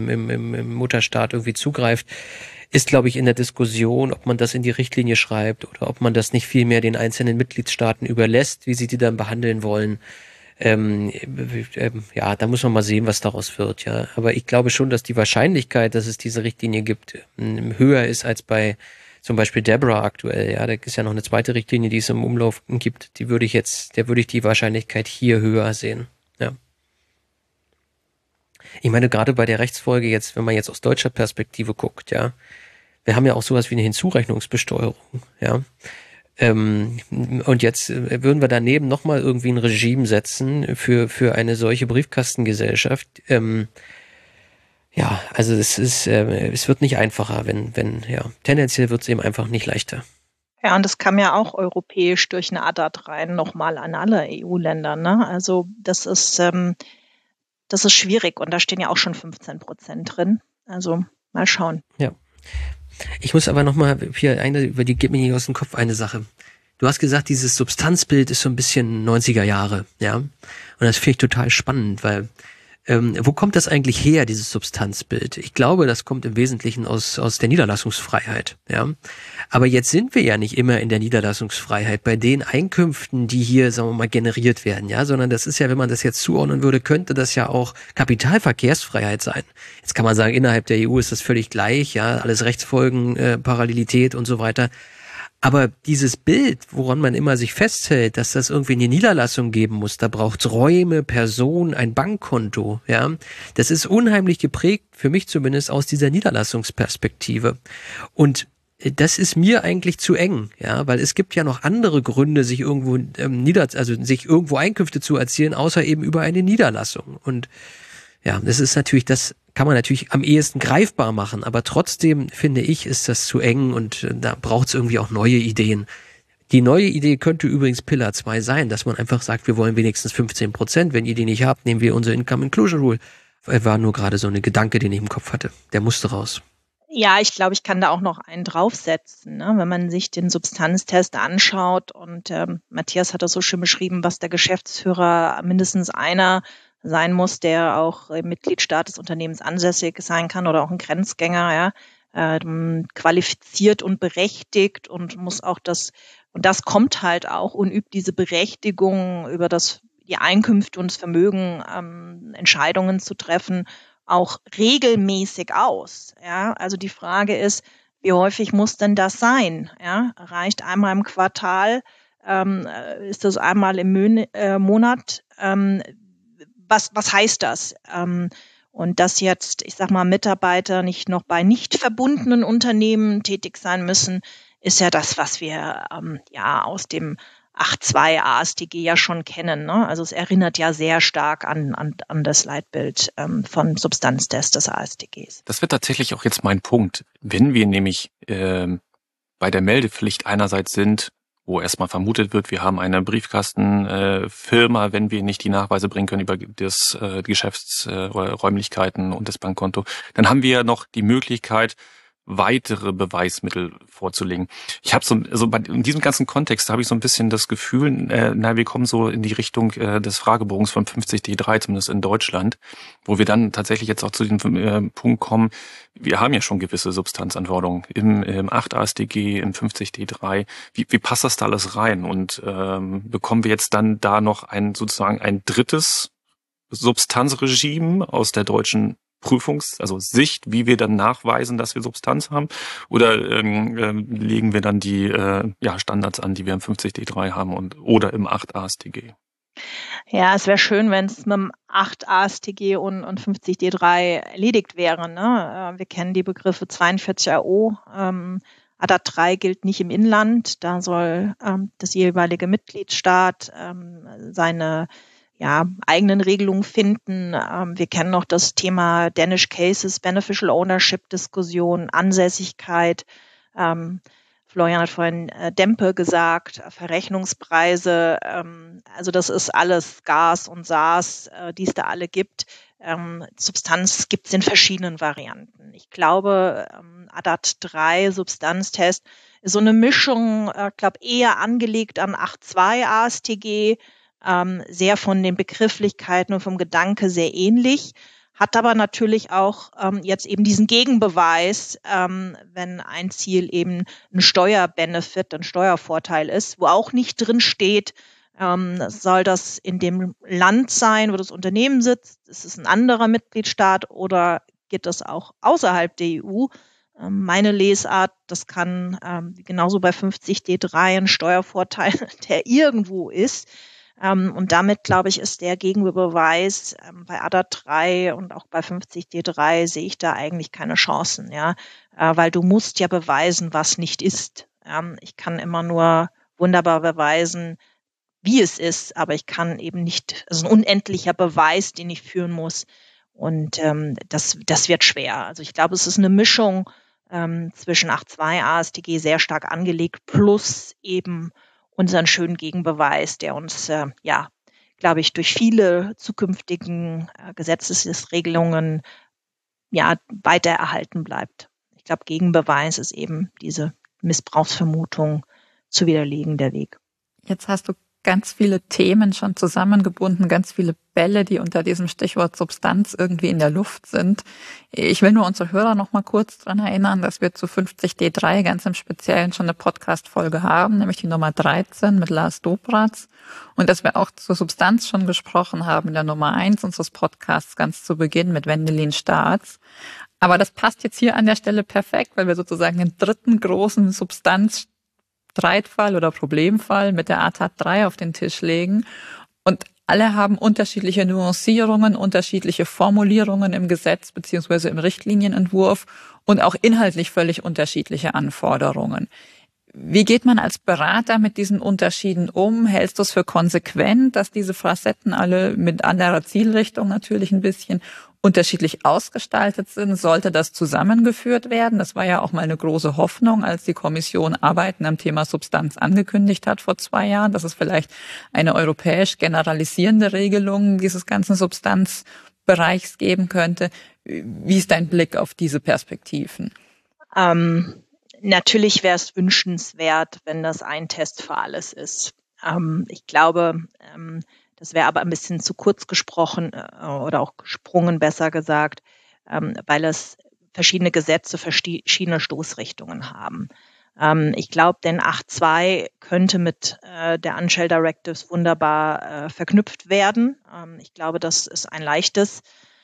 im Mutterstaat irgendwie zugreift, ist, glaube ich, in der Diskussion, ob man das in die Richtlinie schreibt oder ob man das nicht vielmehr den einzelnen Mitgliedstaaten überlässt, wie sie die dann behandeln wollen. Ja, da muss man mal sehen, was daraus wird, ja. Aber ich glaube schon, dass die Wahrscheinlichkeit, dass es diese Richtlinie gibt, höher ist als bei zum Beispiel Debra aktuell, ja. Da ist ja noch eine zweite Richtlinie, die es im Umlauf gibt. Der würde ich die Wahrscheinlichkeit hier höher sehen, ja. Ich meine, gerade bei der Rechtsfolge jetzt, wenn man jetzt aus deutscher Perspektive guckt, ja. Wir haben ja auch sowas wie eine Hinzurechnungsbesteuerung, ja. Und jetzt würden wir daneben nochmal irgendwie ein Regime setzen für eine solche Briefkastengesellschaft. Ja, also es wird nicht einfacher, tendenziell wird es eben einfach nicht leichter. Ja, und das kam ja auch europäisch durch eine ADA 3 nochmal an alle EU-Länder, ne? Also das ist schwierig und da stehen ja auch schon 15% drin. Also mal schauen. Ja. Ich muss aber nochmal, geht mir nicht aus dem Kopf eine Sache. Du hast gesagt, dieses Substanzbild ist so ein bisschen 90er Jahre, ja. Und das finde ich total spannend, weil wo kommt das eigentlich her, dieses Substanzbild? Ich glaube, das kommt im Wesentlichen aus der Niederlassungsfreiheit, ja. Aber jetzt sind wir ja nicht immer in der Niederlassungsfreiheit bei den Einkünften, die hier, sagen wir mal, generiert werden, ja, sondern das ist ja, wenn man das jetzt zuordnen würde, könnte das ja auch Kapitalverkehrsfreiheit sein. Jetzt kann man sagen, innerhalb der EU ist das völlig gleich, ja, alles Rechtsfolgen, Parallelität und so weiter. Aber dieses Bild, woran man immer sich festhält, dass das irgendwie eine Niederlassung geben muss, da braucht's Räume, Personen, ein Bankkonto, ja, das ist unheimlich geprägt, für mich zumindest, aus dieser Niederlassungsperspektive. Und das ist mir eigentlich zu eng, ja, weil es gibt ja noch andere Gründe, sich irgendwo sich irgendwo Einkünfte zu erzielen, außer eben über eine Niederlassung. Und ja, das ist natürlich, das kann man natürlich am ehesten greifbar machen, aber trotzdem finde ich, ist das zu eng und da braucht es irgendwie auch neue Ideen. Die neue Idee könnte übrigens Pillar 2 sein, dass man einfach sagt, wir wollen wenigstens 15%. Wenn ihr die nicht habt, nehmen wir unsere Income Inclusion Rule. War nur gerade so eine Gedanke, den ich im Kopf hatte. Der musste raus. Ja, ich glaube, ich kann da auch noch einen draufsetzen, ne? Wenn man sich den Substanztest anschaut und Matthias hat das so schön beschrieben, was der Geschäftsführer mindestens einer sein muss, der auch im Mitgliedstaat des Unternehmens ansässig sein kann oder auch ein Grenzgänger, ja, qualifiziert und berechtigt und muss auch und das kommt halt auch und übt diese Berechtigung über die Einkünfte und das Vermögen, Entscheidungen zu treffen, auch regelmäßig aus, ja. Also die Frage ist, wie häufig muss denn das sein, ja? Reicht einmal im Quartal, ist das einmal im Monat, was heißt das? Und dass jetzt, ich sag mal, Mitarbeiter nicht noch bei nicht verbundenen Unternehmen tätig sein müssen, ist ja das, was wir aus dem 8.2 AStG ja schon kennen. Ne? Also es erinnert ja sehr stark an das Leitbild von Substanztest des AStGs. Das wird tatsächlich auch jetzt mein Punkt. Wenn wir nämlich bei der Meldepflicht einerseits sind, wo erstmal vermutet wird, wir haben eine Briefkastenfirma, wenn wir nicht die Nachweise bringen können über das Geschäftsräumlichkeiten und das Bankkonto, dann haben wir ja noch die Möglichkeit, weitere Beweismittel vorzulegen. Ich habe in diesem ganzen Kontext habe ich so ein bisschen das Gefühl, wir kommen so in die Richtung des Fragebogens von 50D3, zumindest in Deutschland, wo wir dann tatsächlich jetzt auch zu diesem Punkt kommen, wir haben ja schon gewisse Substanzanforderungen im 8 AStG, im 50D3. Wie passt das da alles rein? Und bekommen wir jetzt dann da noch ein drittes Substanzregime aus der deutschen Sicht, wie wir dann nachweisen, dass wir Substanz haben? Oder legen wir dann die Standards an, die wir im 50D3 haben oder im 8 AStG? Ja, es wäre schön, wenn es mit dem 8 AStG und 50D3 erledigt wäre. Ne? Wir kennen die Begriffe 42 AO. ADAT 3 gilt nicht im Inland. Da soll das jeweilige Mitgliedstaat seine eigenen Regelungen finden. Wir kennen noch das Thema Danish Cases, Beneficial Ownership Diskussion, Ansässigkeit. Florian hat vorhin Dempe gesagt, Verrechnungspreise. Also das ist alles Gas und SaaS, die es da alle gibt. Substanz gibt es in verschiedenen Varianten. Ich glaube, ADAT 3 Substanztest ist so eine Mischung, eher angelegt an 8.2 AStG, sehr von den Begrifflichkeiten und vom Gedanke sehr ähnlich, hat aber natürlich auch jetzt eben diesen Gegenbeweis, wenn ein Ziel eben ein Steuerbenefit, ein Steuervorteil ist, wo auch nicht drin steht, soll das in dem Land sein, wo das Unternehmen sitzt, ist es ein anderer Mitgliedstaat oder geht das auch außerhalb der EU? Meine Lesart, das kann genauso bei 50D3 ein Steuervorteil, der irgendwo ist. Und damit, glaube ich, ist der Gegenbeweis bei ADAT 3 und auch bei 50D3 sehe ich da eigentlich keine Chancen, ja, weil du musst ja beweisen, was nicht ist. Ich kann immer nur wunderbar beweisen, wie es ist, aber ich kann eben nicht, also ein unendlicher Beweis, den ich führen muss. Und das wird schwer. Also ich glaube, es ist eine Mischung zwischen 8.2 AStG sehr stark angelegt plus eben unseren schönen Gegenbeweis, der uns, glaube ich, durch viele zukünftigen Gesetzesregelungen weiter erhalten bleibt. Ich glaube, Gegenbeweis ist eben diese Missbrauchsvermutung zu widerlegen, der Weg. Jetzt hast du ganz viele Themen schon zusammengebunden, ganz viele Bälle, die unter diesem Stichwort Substanz irgendwie in der Luft sind. Ich will nur unsere Hörer noch mal kurz daran erinnern, dass wir zu 50D3 ganz im Speziellen schon eine Podcast-Folge haben, nämlich die Nummer 13 mit Lars Dobratz. Und dass wir auch zur Substanz schon gesprochen haben in der Nummer 1 unseres Podcasts ganz zu Beginn mit Wendelin Staats. Aber das passt jetzt hier an der Stelle perfekt, weil wir sozusagen den dritten großen Streitfall oder Problemfall mit der ATAT 3 auf den Tisch legen. Und alle haben unterschiedliche Nuancierungen, unterschiedliche Formulierungen im Gesetz beziehungsweise im Richtlinienentwurf und auch inhaltlich völlig unterschiedliche Anforderungen. Wie geht man als Berater mit diesen Unterschieden um? Hältst du es für konsequent, dass diese Facetten alle mit anderer Zielrichtung natürlich ein bisschen unterschiedlich ausgestaltet sind? Sollte das zusammengeführt werden? Das war ja auch mal eine große Hoffnung, als die Kommission Arbeiten am Thema Substanz angekündigt hat vor 2 Jahren, dass es vielleicht eine europäisch generalisierende Regelung dieses ganzen Substanzbereichs geben könnte. Wie ist dein Blick auf diese Perspektiven? Natürlich wäre es wünschenswert, wenn das ein Test für alles ist. Ich glaube, das wäre aber ein bisschen zu kurz gesprochen oder auch gesprungen, besser gesagt, weil es verschiedene Gesetze, verschiedene Stoßrichtungen haben. Ich glaube, den 8.2 könnte mit der Unshell Directives wunderbar verknüpft werden. Ich glaube, das ist ein leichtes.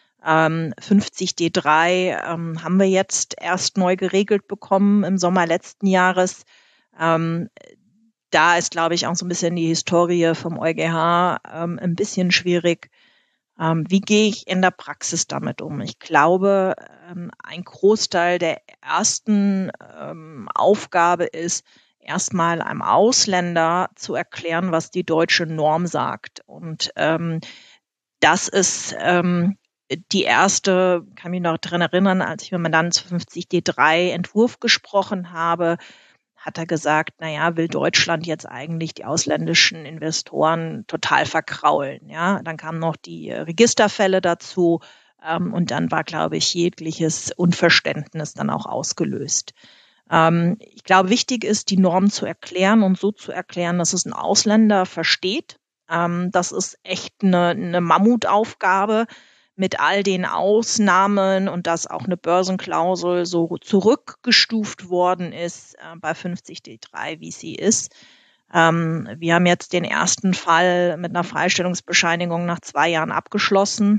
50D3 haben wir jetzt erst neu geregelt bekommen im Sommer letzten Jahres. Da ist, glaube ich, auch so ein bisschen die Historie vom EuGH ein bisschen schwierig. Wie gehe ich in der Praxis damit um? Ich glaube, ein Großteil der ersten Aufgabe ist, erstmal einem Ausländer zu erklären, was die deutsche Norm sagt. Und das ist die erste, kann mich noch daran erinnern, als ich mit meinem Mandanten zu 50D3 Entwurf gesprochen habe, hat er gesagt, naja, will Deutschland jetzt eigentlich die ausländischen Investoren total verkraulen. Ja, dann kamen noch die Registerfälle dazu und dann war, glaube ich, jegliches Unverständnis dann auch ausgelöst. Ich glaube, wichtig ist, die Norm zu erklären und so zu erklären, dass es ein Ausländer versteht. Das ist echt eine Mammutaufgabe mit all den Ausnahmen und dass auch eine Börsenklausel so zurückgestuft worden ist bei 50D3, wie sie ist. Wir haben jetzt den ersten Fall mit einer Freistellungsbescheinigung nach 2 Jahren abgeschlossen.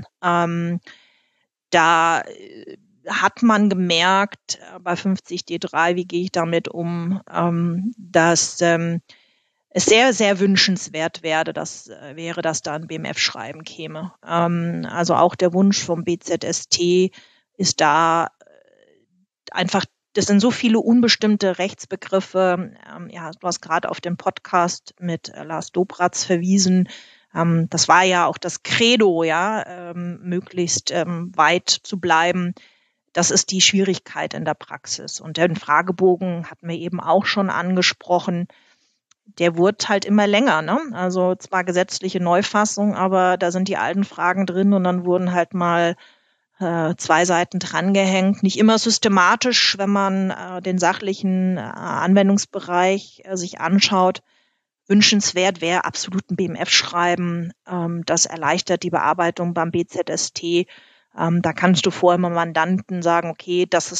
Da hat man gemerkt bei 50D3, wie gehe ich damit um, dass es sehr, sehr wünschenswert wäre, dass da ein BMF-Schreiben käme. Also auch der Wunsch vom BZST ist da einfach, das sind so viele unbestimmte Rechtsbegriffe. Ja, du hast gerade auf den Podcast mit Lars Dobratz verwiesen. Das war ja auch das Credo, ja, möglichst weit zu bleiben. Das ist die Schwierigkeit in der Praxis. Und den Fragebogen hatten wir eben auch schon angesprochen. Der wurde halt immer länger, ne? Also zwar gesetzliche Neufassung, aber da sind die alten Fragen drin und dann wurden halt mal 2 Seiten drangehängt. Nicht immer systematisch, wenn man den sachlichen Anwendungsbereich sich anschaut. Wünschenswert wäre absolut ein BMF-Schreiben. Das erleichtert die Bearbeitung beim BZST. Da kannst du vorher mal Mandanten sagen, okay, das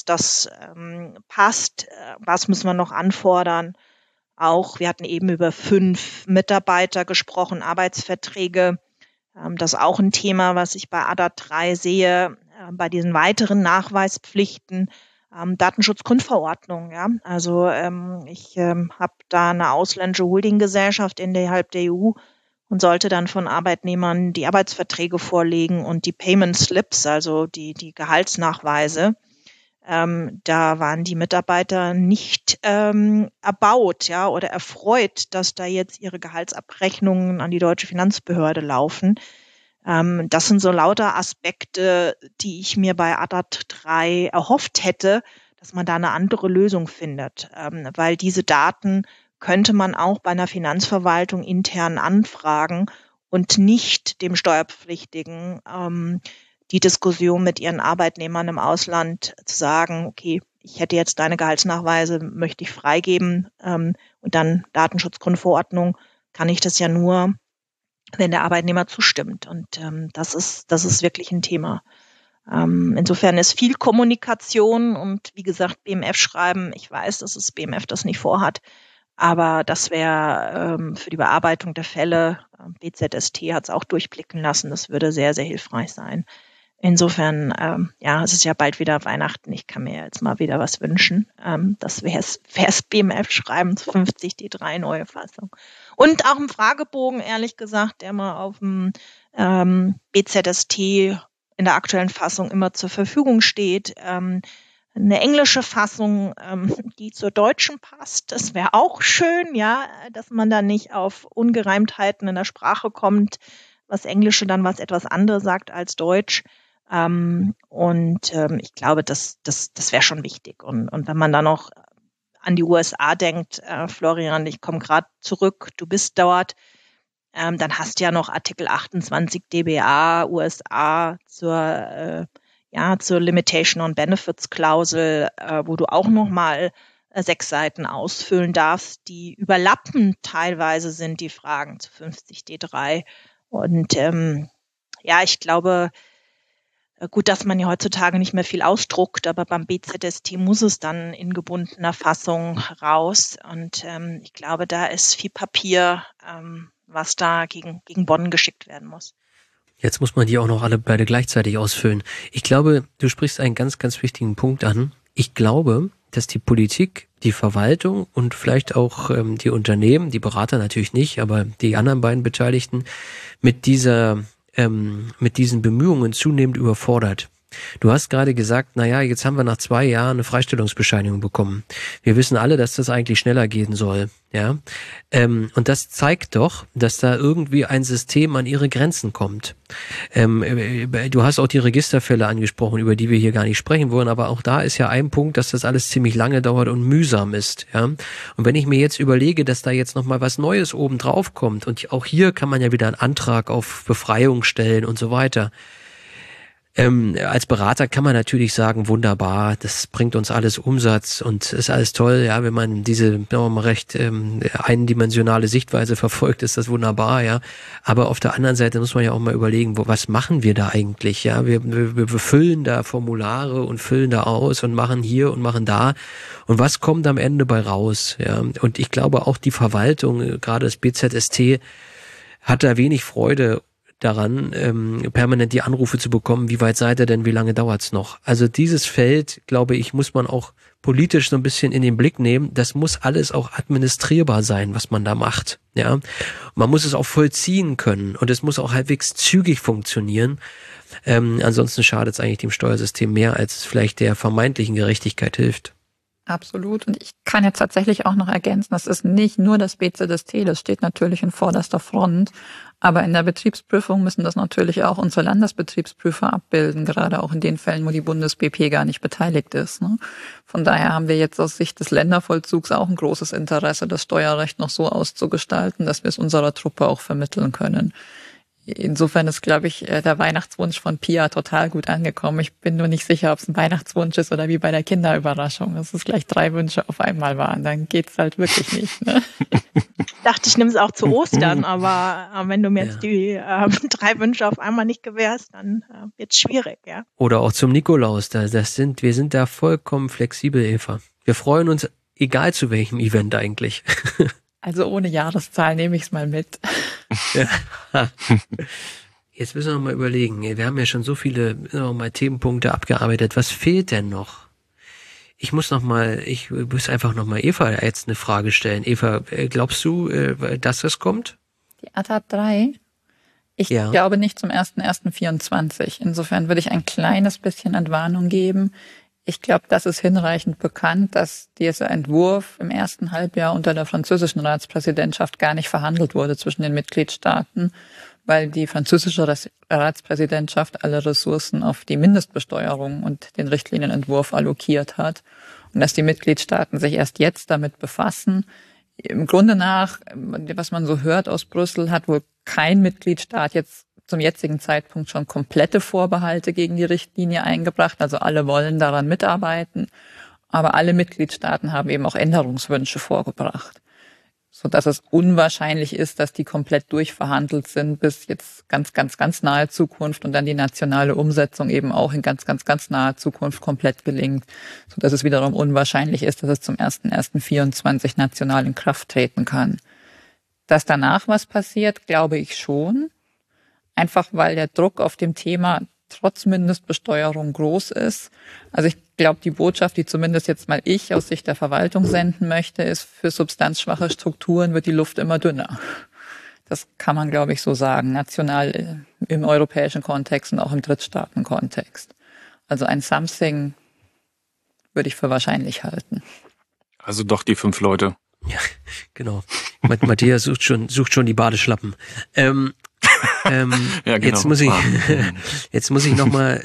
passt, was müssen wir noch anfordern? Auch, wir hatten eben über 5 Mitarbeiter gesprochen, Arbeitsverträge. Das ist auch ein Thema, was ich bei ADA 3 sehe, bei diesen weiteren Nachweispflichten. Datenschutzgrundverordnung, ja. Also ich habe da eine ausländische Holdinggesellschaft innerhalb der EU und sollte dann von Arbeitnehmern die Arbeitsverträge vorlegen und die Payment Slips, also die Gehaltsnachweise. Da waren die Mitarbeiter nicht erbaut, ja, oder erfreut, dass da jetzt ihre Gehaltsabrechnungen an die deutsche Finanzbehörde laufen. Das sind so lauter Aspekte, die ich mir bei ADAT 3 erhofft hätte, dass man da eine andere Lösung findet, weil diese Daten könnte man auch bei einer Finanzverwaltung intern anfragen und nicht dem Steuerpflichtigen die Diskussion mit ihren Arbeitnehmern im Ausland zu sagen, okay, ich hätte jetzt deine Gehaltsnachweise, möchte ich freigeben und dann Datenschutzgrundverordnung, kann ich das ja nur, wenn der Arbeitnehmer zustimmt. Und das ist wirklich ein Thema. Insofern ist viel Kommunikation und wie gesagt, BMF-Schreiben. Ich weiß, dass das BMF das nicht vorhat, aber das wäre für die Bearbeitung der Fälle, BZST hat es auch durchblicken lassen, das würde sehr, sehr hilfreich sein. Insofern, ja, es ist ja bald wieder Weihnachten. Ich kann mir jetzt mal wieder was wünschen. Das wär's BMF-Schreiben zu 50D3 neue Fassung. Und auch im Fragebogen, ehrlich gesagt, der mal auf dem BZST in der aktuellen Fassung immer zur Verfügung steht. Eine englische Fassung, die zur deutschen passt. Das wäre auch schön, ja, dass man da nicht auf Ungereimtheiten in der Sprache kommt, was Englische dann was etwas anderes sagt als Deutsch. Ich glaube, das wäre schon wichtig. Und wenn man dann noch an die USA denkt, Florian, ich komme gerade zurück, du bist dort, dann hast du ja noch Artikel 28 DBA USA zur Limitation on Benefits Klausel, wo du auch noch mal 6 Seiten ausfüllen darfst, die überlappen teilweise sind die Fragen zu 50D3. Und ich glaube, gut, dass man ja heutzutage nicht mehr viel ausdruckt, aber beim BZST muss es dann in gebundener Fassung raus. Und ich glaube, da ist viel Papier, was da gegen Bonn geschickt werden muss. Jetzt muss man die auch noch beide gleichzeitig ausfüllen. Ich glaube, du sprichst einen ganz, ganz wichtigen Punkt an. Ich glaube, dass die Politik, die Verwaltung und vielleicht auch die Unternehmen, die Berater natürlich nicht, aber die anderen beiden Beteiligten mit diesen Bemühungen zunehmend überfordert. Du hast gerade gesagt, jetzt haben wir nach 2 Jahren eine Freistellungsbescheinigung bekommen. Wir wissen alle, dass das eigentlich schneller gehen soll. Ja, und das zeigt doch, dass da irgendwie ein System an ihre Grenzen kommt. Du hast auch die Registerfälle angesprochen, über die wir hier gar nicht sprechen wollen, aber auch da ist ja ein Punkt, dass das alles ziemlich lange dauert und mühsam ist. Ja, und wenn ich mir jetzt überlege, dass da jetzt nochmal was Neues oben drauf kommt und auch hier kann man ja wieder einen Antrag auf Befreiung stellen und so weiter. Als Berater kann man natürlich sagen, wunderbar, das bringt uns alles Umsatz und ist alles toll, ja, wenn man diese recht eindimensionale Sichtweise verfolgt, ist das wunderbar, ja. Aber auf der anderen Seite muss man ja auch mal überlegen, was machen wir da eigentlich, ja? Wir füllen da Formulare und füllen da aus und machen hier und machen da und was kommt am Ende bei raus, ja? Und ich glaube auch die Verwaltung, gerade das BZST, hat da wenig Freude daran, permanent die Anrufe zu bekommen, wie weit seid ihr denn, wie lange dauert's noch? Also dieses Feld, glaube ich, muss man auch politisch so ein bisschen in den Blick nehmen. Das muss alles auch administrierbar sein, was man da macht. Ja, man muss es auch vollziehen können und es muss auch halbwegs zügig funktionieren. Ansonsten schadet es eigentlich dem Steuersystem mehr, als es vielleicht der vermeintlichen Gerechtigkeit hilft. Absolut. Und ich kann jetzt tatsächlich auch noch ergänzen, das ist nicht nur das BZST, das steht natürlich in vorderster Front. Aber in der Betriebsprüfung müssen das natürlich auch unsere Landesbetriebsprüfer abbilden, gerade auch in den Fällen, wo die BundesBP gar nicht beteiligt ist. Ne? Von daher haben wir jetzt aus Sicht des Ländervollzugs auch ein großes Interesse, das Steuerrecht noch so auszugestalten, dass wir es unserer Truppe auch vermitteln können. Insofern ist, glaube ich, der Weihnachtswunsch von Pia total gut angekommen. Ich bin nur nicht sicher, ob es ein Weihnachtswunsch ist oder wie bei der Kinderüberraschung, dass es gleich 3 Wünsche auf einmal waren. Dann geht's halt wirklich nicht. Ne? Ich dachte, ich nehme es auch zu Ostern, aber wenn du mir jetzt die 3 Wünsche auf einmal nicht gewährst, dann wird's schwierig, ja. Oder auch zum Nikolaus. Wir sind da vollkommen flexibel, Eva. Wir freuen uns, egal zu welchem Event eigentlich. Also ohne Jahreszahl nehme ich es mal mit. Ja. Jetzt müssen wir noch mal überlegen. Wir haben ja schon so viele Themenpunkte abgearbeitet. Was fehlt denn noch? Ich muss einfach noch mal Eva jetzt eine Frage stellen. Eva, glaubst du, dass das kommt? Die ATAP 3? Ich glaube nicht zum 01.01.24. Insofern würde ich ein kleines bisschen Entwarnung geben. Ich glaube, das ist hinreichend bekannt, dass dieser Entwurf im ersten Halbjahr unter der französischen Ratspräsidentschaft gar nicht verhandelt wurde zwischen den Mitgliedstaaten, weil die französische Ratspräsidentschaft alle Ressourcen auf die Mindestbesteuerung und den Richtlinienentwurf allokiert hat und dass die Mitgliedstaaten sich erst jetzt damit befassen. Im Grunde nach, was man so hört aus Brüssel, hat wohl kein Mitgliedstaat jetzt zum jetzigen Zeitpunkt schon komplette Vorbehalte gegen die Richtlinie eingebracht. Also alle wollen daran mitarbeiten. Aber alle Mitgliedstaaten haben eben auch Änderungswünsche vorgebracht, sodass es unwahrscheinlich ist, dass die komplett durchverhandelt sind bis jetzt ganz, ganz, ganz nahe Zukunft und dann die nationale Umsetzung eben auch in ganz, ganz, ganz naher Zukunft komplett gelingt, sodass es wiederum unwahrscheinlich ist, dass es zum 01.01.24 national in Kraft treten kann. Dass danach was passiert, glaube ich schon. Einfach weil der Druck auf dem Thema trotz Mindestbesteuerung groß ist. Also ich glaube, die Botschaft, die zumindest jetzt mal ich aus Sicht der Verwaltung senden möchte, ist, für substanzschwache Strukturen wird die Luft immer dünner. Das kann man, glaube ich, so sagen, national im europäischen Kontext und auch im Drittstaatenkontext. Also ein Something würde ich für wahrscheinlich halten. Also doch die 5 Leute. Ja, genau. Matthias sucht schon die Badeschlappen. Ja, genau. Jetzt muss ich nochmal,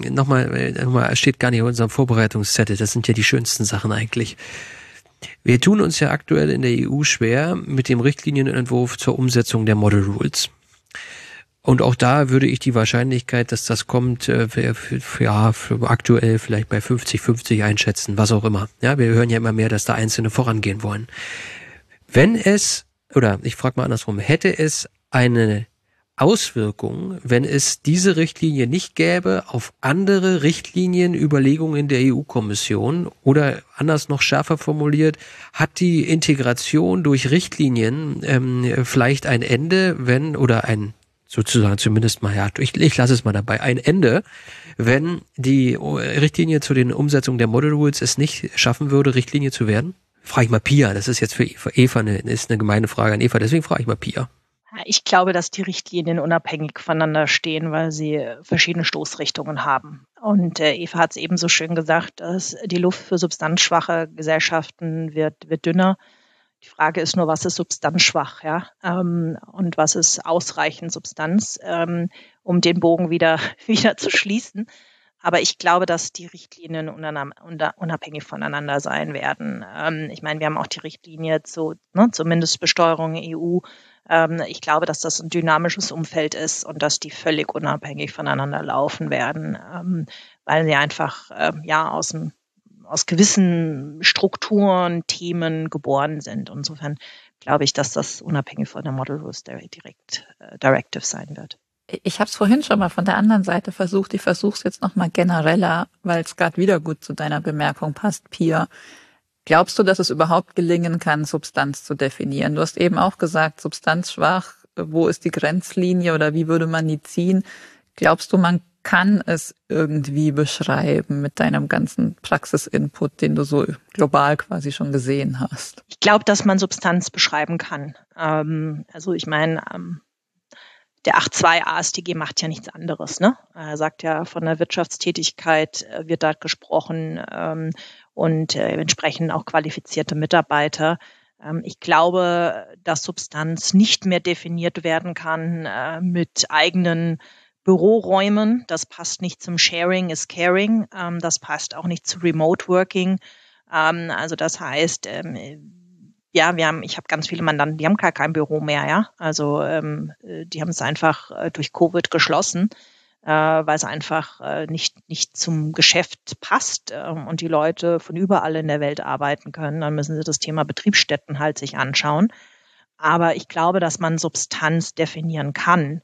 steht gar nicht in unserem Vorbereitungszettel, das sind ja die schönsten Sachen eigentlich. Wir tun uns ja aktuell in der EU schwer mit dem Richtlinienentwurf zur Umsetzung der Model Rules. Und auch da würde ich die Wahrscheinlichkeit, dass das kommt, für aktuell vielleicht bei 50-50 einschätzen, was auch immer. Ja, wir hören ja immer mehr, dass da Einzelne vorangehen wollen. Ich frage mal andersrum, hätte es eine Auswirkungen, wenn es diese Richtlinie nicht gäbe, auf andere Richtlinienüberlegungen der EU-Kommission oder anders noch schärfer formuliert, hat die Integration durch Richtlinien vielleicht ein Ende, sozusagen zumindest mal, ich lasse es mal dabei, ein Ende, wenn die Richtlinie zu den Umsetzungen der Model Rules es nicht schaffen würde, Richtlinie zu werden? Frage ich mal Pia, das ist jetzt für Eva eine gemeine Frage an Eva, deswegen frage ich mal Pia. Ich glaube, dass die Richtlinien unabhängig voneinander stehen, weil sie verschiedene Stoßrichtungen haben. Und Eva hat es eben so schön gesagt, dass die Luft für substanzschwache Gesellschaften wird dünner. Die Frage ist nur, was ist substanzschwach, ja? Und was ist ausreichend Substanz, um den Bogen wieder zu schließen. Aber ich glaube, dass die Richtlinien unabhängig voneinander sein werden. Ich meine, wir haben auch die Richtlinie zur Mindestbesteuerung EU. Ich glaube, dass das ein dynamisches Umfeld ist und dass die völlig unabhängig voneinander laufen werden, weil sie einfach aus gewissen Strukturen, Themen geboren sind. Insofern glaube ich, dass das unabhängig von der Model Rules Directive sein wird. Ich habe es vorhin schon mal von der anderen Seite versucht. Ich versuche es jetzt nochmal genereller, weil es gerade wieder gut zu deiner Bemerkung passt, Pia. Glaubst du, dass es überhaupt gelingen kann, Substanz zu definieren? Du hast eben auch gesagt, substanzschwach, wo ist die Grenzlinie oder wie würde man die ziehen? Glaubst du, man kann es irgendwie beschreiben mit deinem ganzen Praxisinput, den du so global quasi schon gesehen hast? Ich glaube, dass man Substanz beschreiben kann. Also ich meine, der 8.2 AStG macht ja nichts anderes, ne? Er sagt ja, von der Wirtschaftstätigkeit wird da gesprochen und entsprechend auch qualifizierte Mitarbeiter. Ich glaube, dass Substanz nicht mehr definiert werden kann mit eigenen Büroräumen. Das passt nicht zum Sharing is Caring. Das passt auch nicht zu Remote Working. Also das heißt, ich habe ganz viele Mandanten, die haben gar kein Büro mehr, ja. Also die haben es einfach durch Covid geschlossen, weil es einfach nicht zum Geschäft passt und die Leute von überall in der Welt arbeiten können. Dann müssen sie das Thema Betriebsstätten halt sich anschauen. Aber ich glaube, dass man Substanz definieren kann.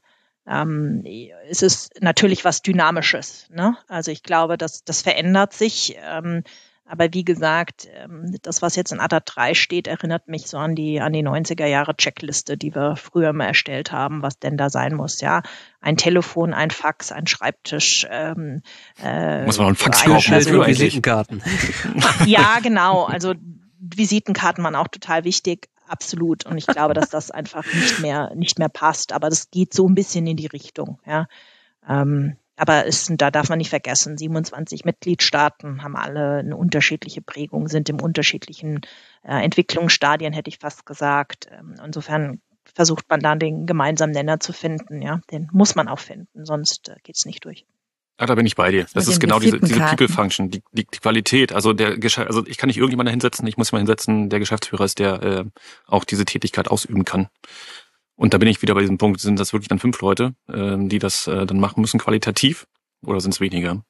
Es ist natürlich was Dynamisches, ne? Also ich glaube, das verändert sich. Aber wie gesagt, das, was jetzt in ADA 3 steht, erinnert mich so an die 90er Jahre Checkliste, die wir früher mal erstellt haben, was denn da sein muss. Ja, ein Telefon, ein Fax, ein Schreibtisch. Muss man noch einen Fax kaufen für Visitenkarten. Ja, genau. Also Visitenkarten waren auch total wichtig. Absolut. Und ich glaube, dass das einfach nicht mehr passt. Aber das geht so ein bisschen in die Richtung. Ja. Aber da darf man nicht vergessen, 27 Mitgliedstaaten haben alle eine unterschiedliche Prägung, sind in unterschiedlichen Entwicklungsstadien, hätte ich fast gesagt. Insofern versucht man dann den gemeinsamen Nenner zu finden. Ja, den muss man auch finden, sonst geht's nicht durch. Ja, da bin ich bei dir. Das ist genau diese People Function, die Qualität. Also ich kann nicht irgendjemanden da hinsetzen, ich muss mal hinsetzen, der Geschäftsführer ist, der auch diese Tätigkeit ausüben kann. Und da bin ich wieder bei diesem Punkt, sind das wirklich dann 5 Leute, die das dann machen müssen, qualitativ, oder sind es weniger?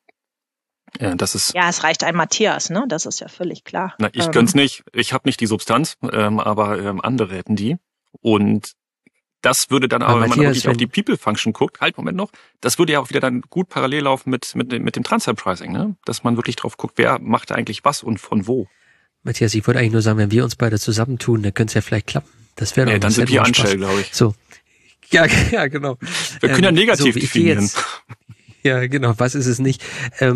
Es reicht ein Matthias, ne? Das ist ja völlig klar. Na, ich gönn's nicht. Ich habe nicht die Substanz, aber andere hätten die. Und das würde dann aber, wenn man wirklich auf die People-Function guckt, Moment noch, das würde ja auch wieder dann gut parallel laufen mit dem Transfer-Pricing, ne? Dass man wirklich drauf guckt, wer macht eigentlich was und von wo. Matthias, ich wollte eigentlich nur sagen, wenn wir uns beide zusammentun, dann könnte es ja vielleicht klappen. Das wäre doch dann sind wir Anstell, glaube ich. So. Ja, genau. Wir können ja negativ definieren. Ja, genau. Was ist es nicht?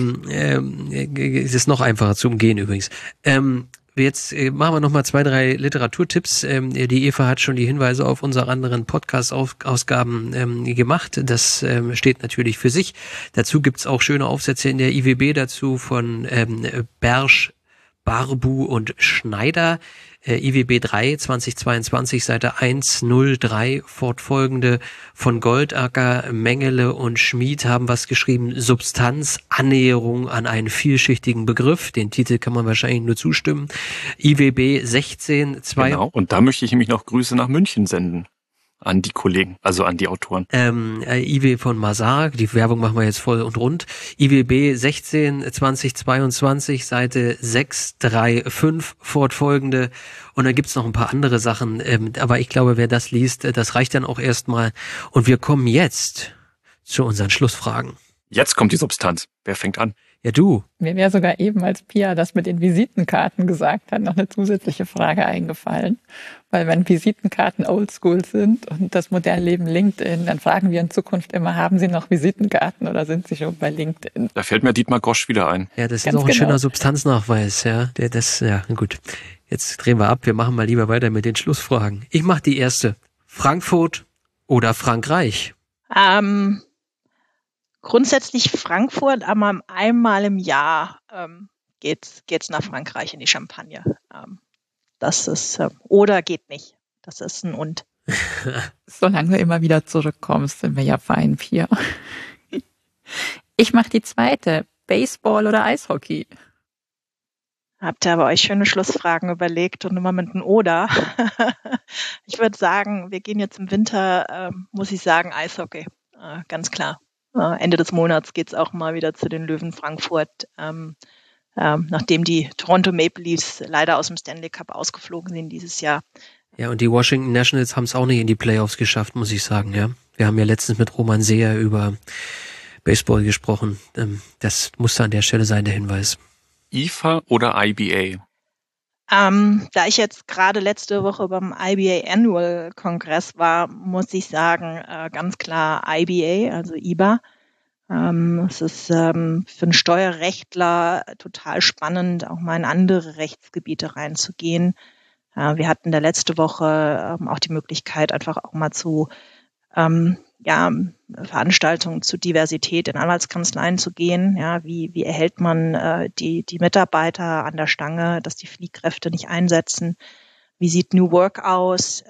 Es ist noch einfacher zu umgehen übrigens. Jetzt machen wir nochmal 2, 3 Literaturtipps. Die Eva hat schon die Hinweise auf unsere anderen Podcast-Ausgaben gemacht. Das steht natürlich für sich. Dazu gibt's auch schöne Aufsätze in der IWB dazu von Bersch, Barbu und Schneider. IWB 3 2022, Seite 103 fortfolgende von Goldacker, Mengele und Schmid haben was geschrieben. Substanz, Annäherung an einen vielschichtigen Begriff. Den Titel kann man wahrscheinlich nur zustimmen. IWB 16 2. Genau, und da möchte ich nämlich noch Grüße nach München senden. An die Kollegen, also an die Autoren. IW von Mazar, die Werbung machen wir jetzt voll und rund. IWB 16 2022, Seite 635 fortfolgende. Und dann gibt's noch ein paar andere Sachen. Aber ich glaube, wer das liest, das reicht dann auch erstmal. Und wir kommen jetzt zu unseren Schlussfragen. Jetzt kommt die Substanz. Wer fängt an? Ja, du. Mir wäre sogar eben, als Pia das mit den Visitenkarten gesagt hat, noch eine zusätzliche Frage eingefallen. Weil wenn Visitenkarten oldschool sind und das moderne Leben LinkedIn, dann fragen wir in Zukunft immer, haben Sie noch Visitenkarten oder sind Sie schon bei LinkedIn? Da fällt mir Dietmar Gosch wieder ein. Ja, das ist auch ein schöner Substanznachweis, ja. Gut. Jetzt drehen wir ab. Wir machen mal lieber weiter mit den Schlussfragen. Ich mache die erste. Frankfurt Oder Frankreich? Grundsätzlich Frankfurt, aber einmal im Jahr geht's nach Frankreich in die Champagne. Das ist oder geht nicht. Das ist ein Und. Solange du immer wieder zurückkommst, sind wir ja fein, Pia. Ich mache die zweite. Baseball oder Eishockey? Habt ihr aber euch schöne Schlussfragen überlegt und immer mit einem Oder. Ich würde sagen, wir gehen jetzt im Winter, muss ich sagen, Eishockey. Ganz klar. Ende des Monats geht's auch mal wieder zu den Löwen Frankfurt, nachdem die Toronto Maple Leafs leider aus dem Stanley Cup ausgeflogen sind dieses Jahr. Ja, und die Washington Nationals haben es auch nicht in die Playoffs geschafft, muss ich sagen. Ja, wir haben ja letztens mit Roman Seher über Baseball gesprochen. Das musste an der Stelle sein, der Hinweis. IFA oder IBA? Da ich jetzt gerade letzte Woche beim IBA Annual Kongress war, muss ich sagen, ganz klar IBA, also IBA. Es ist für einen Steuerrechtler total spannend, auch mal in andere Rechtsgebiete reinzugehen. Wir hatten da letzte Woche auch die Möglichkeit, einfach auch mal zu Veranstaltungen zu Diversität in Anwaltskanzleien zu gehen. Ja, wie erhält man die Mitarbeiter an der Stange, dass die Fliehkräfte nicht einsetzen? Wie sieht New Work aus?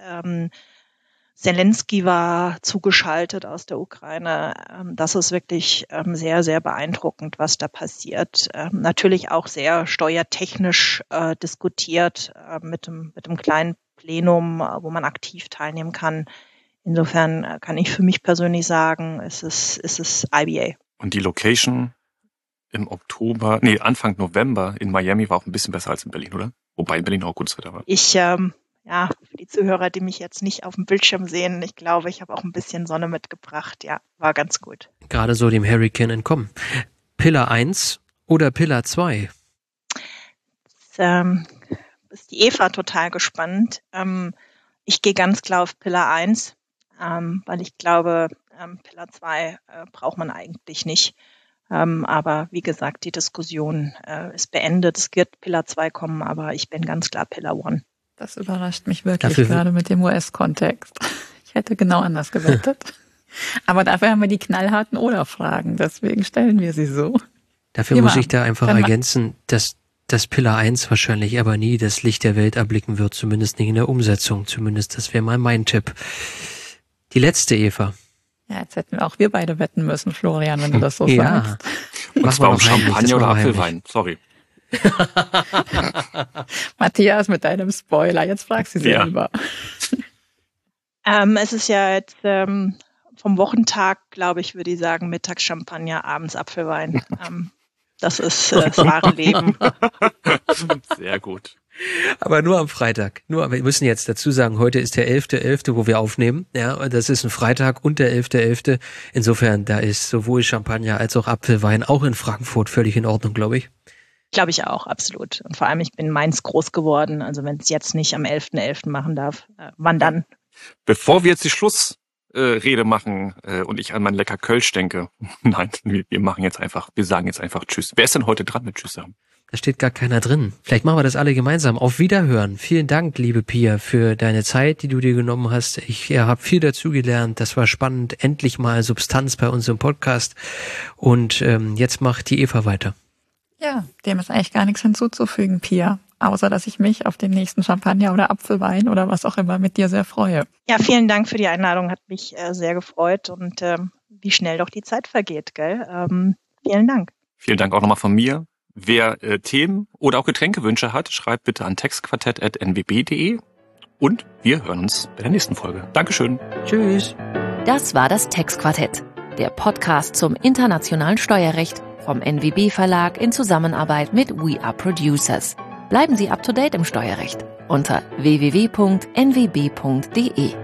Zelensky war zugeschaltet aus der Ukraine. Das ist wirklich sehr, sehr beeindruckend, was da passiert. Natürlich auch sehr steuertechnisch diskutiert mit dem kleinen Plenum, wo man aktiv teilnehmen kann. Insofern kann ich für mich persönlich sagen, es ist IBA. Und die Location im Anfang November in Miami war auch ein bisschen besser als in Berlin, oder? Wobei in Berlin auch gutes Wetter war. Für die Zuhörer, die mich jetzt nicht auf dem Bildschirm sehen, ich glaube, ich habe auch ein bisschen Sonne mitgebracht. Ja, war ganz gut. Gerade so dem Hurricane entkommen. Pillar 1 oder Pillar 2? Ist die Eva total gespannt. Ich gehe ganz klar auf Pillar 1. Weil ich glaube, Pillar 2 braucht man eigentlich nicht. Aber wie gesagt, die Diskussion ist beendet. Es wird Pillar 2 kommen, aber ich bin ganz klar Pillar 1. Das überrascht mich wirklich gerade mit dem US-Kontext. Ich hätte genau anders gewettet. Aber dafür haben wir die knallharten Oder-Fragen, deswegen stellen wir sie so. Dafür muss ich da einfach ergänzen, dass das Pillar 1 wahrscheinlich aber nie das Licht der Welt erblicken wird, zumindest nicht in der Umsetzung. Zumindest das wäre mal mein Tipp. Die letzte, Eva. Ja, jetzt hätten auch wir beide wetten müssen, Florian, wenn du das so sagst. Und zwar um Champagner oder Apfelwein. Sorry. Matthias, mit deinem Spoiler, jetzt fragst du sie selber. Es ist ja jetzt vom Wochentag, glaube ich, würde ich sagen, mittags Champagner, abends Apfelwein. Das ist das wahre Leben. Sehr gut. Aber nur am Freitag. Wir müssen jetzt dazu sagen, heute ist der 11.11., wo wir aufnehmen. Ja, und das ist ein Freitag und der 11.11. Insofern, da ist sowohl Champagner als auch Apfelwein auch in Frankfurt völlig in Ordnung, glaube ich. Glaube ich auch, absolut. Und vor allem, ich bin in Mainz groß geworden. Also wenn es jetzt nicht am 11.11. machen darf, wann dann? Bevor wir jetzt die Schlussrede machen und ich an mein lecker Kölsch denke, nein, wir sagen jetzt einfach Tschüss. Wer ist denn heute dran mit Tschüss sagen? Da steht gar keiner drin. Vielleicht machen wir das alle gemeinsam. Auf Wiederhören. Vielen Dank, liebe Pia, für deine Zeit, die du dir genommen hast. Ich habe viel dazugelernt. Das war spannend. Endlich mal Substanz bei uns im Podcast. Und jetzt macht die Eva weiter. Ja, dem ist eigentlich gar nichts hinzuzufügen, Pia. Außer, dass ich mich auf den nächsten Champagner oder Apfelwein oder was auch immer mit dir sehr freue. Ja, vielen Dank für die Einladung. Hat mich sehr gefreut. Und wie schnell doch die Zeit vergeht, gell? Vielen Dank. Vielen Dank auch nochmal von mir. Wer Themen oder auch Getränkewünsche hat, schreibt bitte an textquartett@nwb.de und wir hören uns bei der nächsten Folge. Dankeschön. Tschüss. Das war das Textquartett, der Podcast zum internationalen Steuerrecht vom NWB Verlag in Zusammenarbeit mit We Are Producers. Bleiben Sie up to date im Steuerrecht unter www.nwb.de.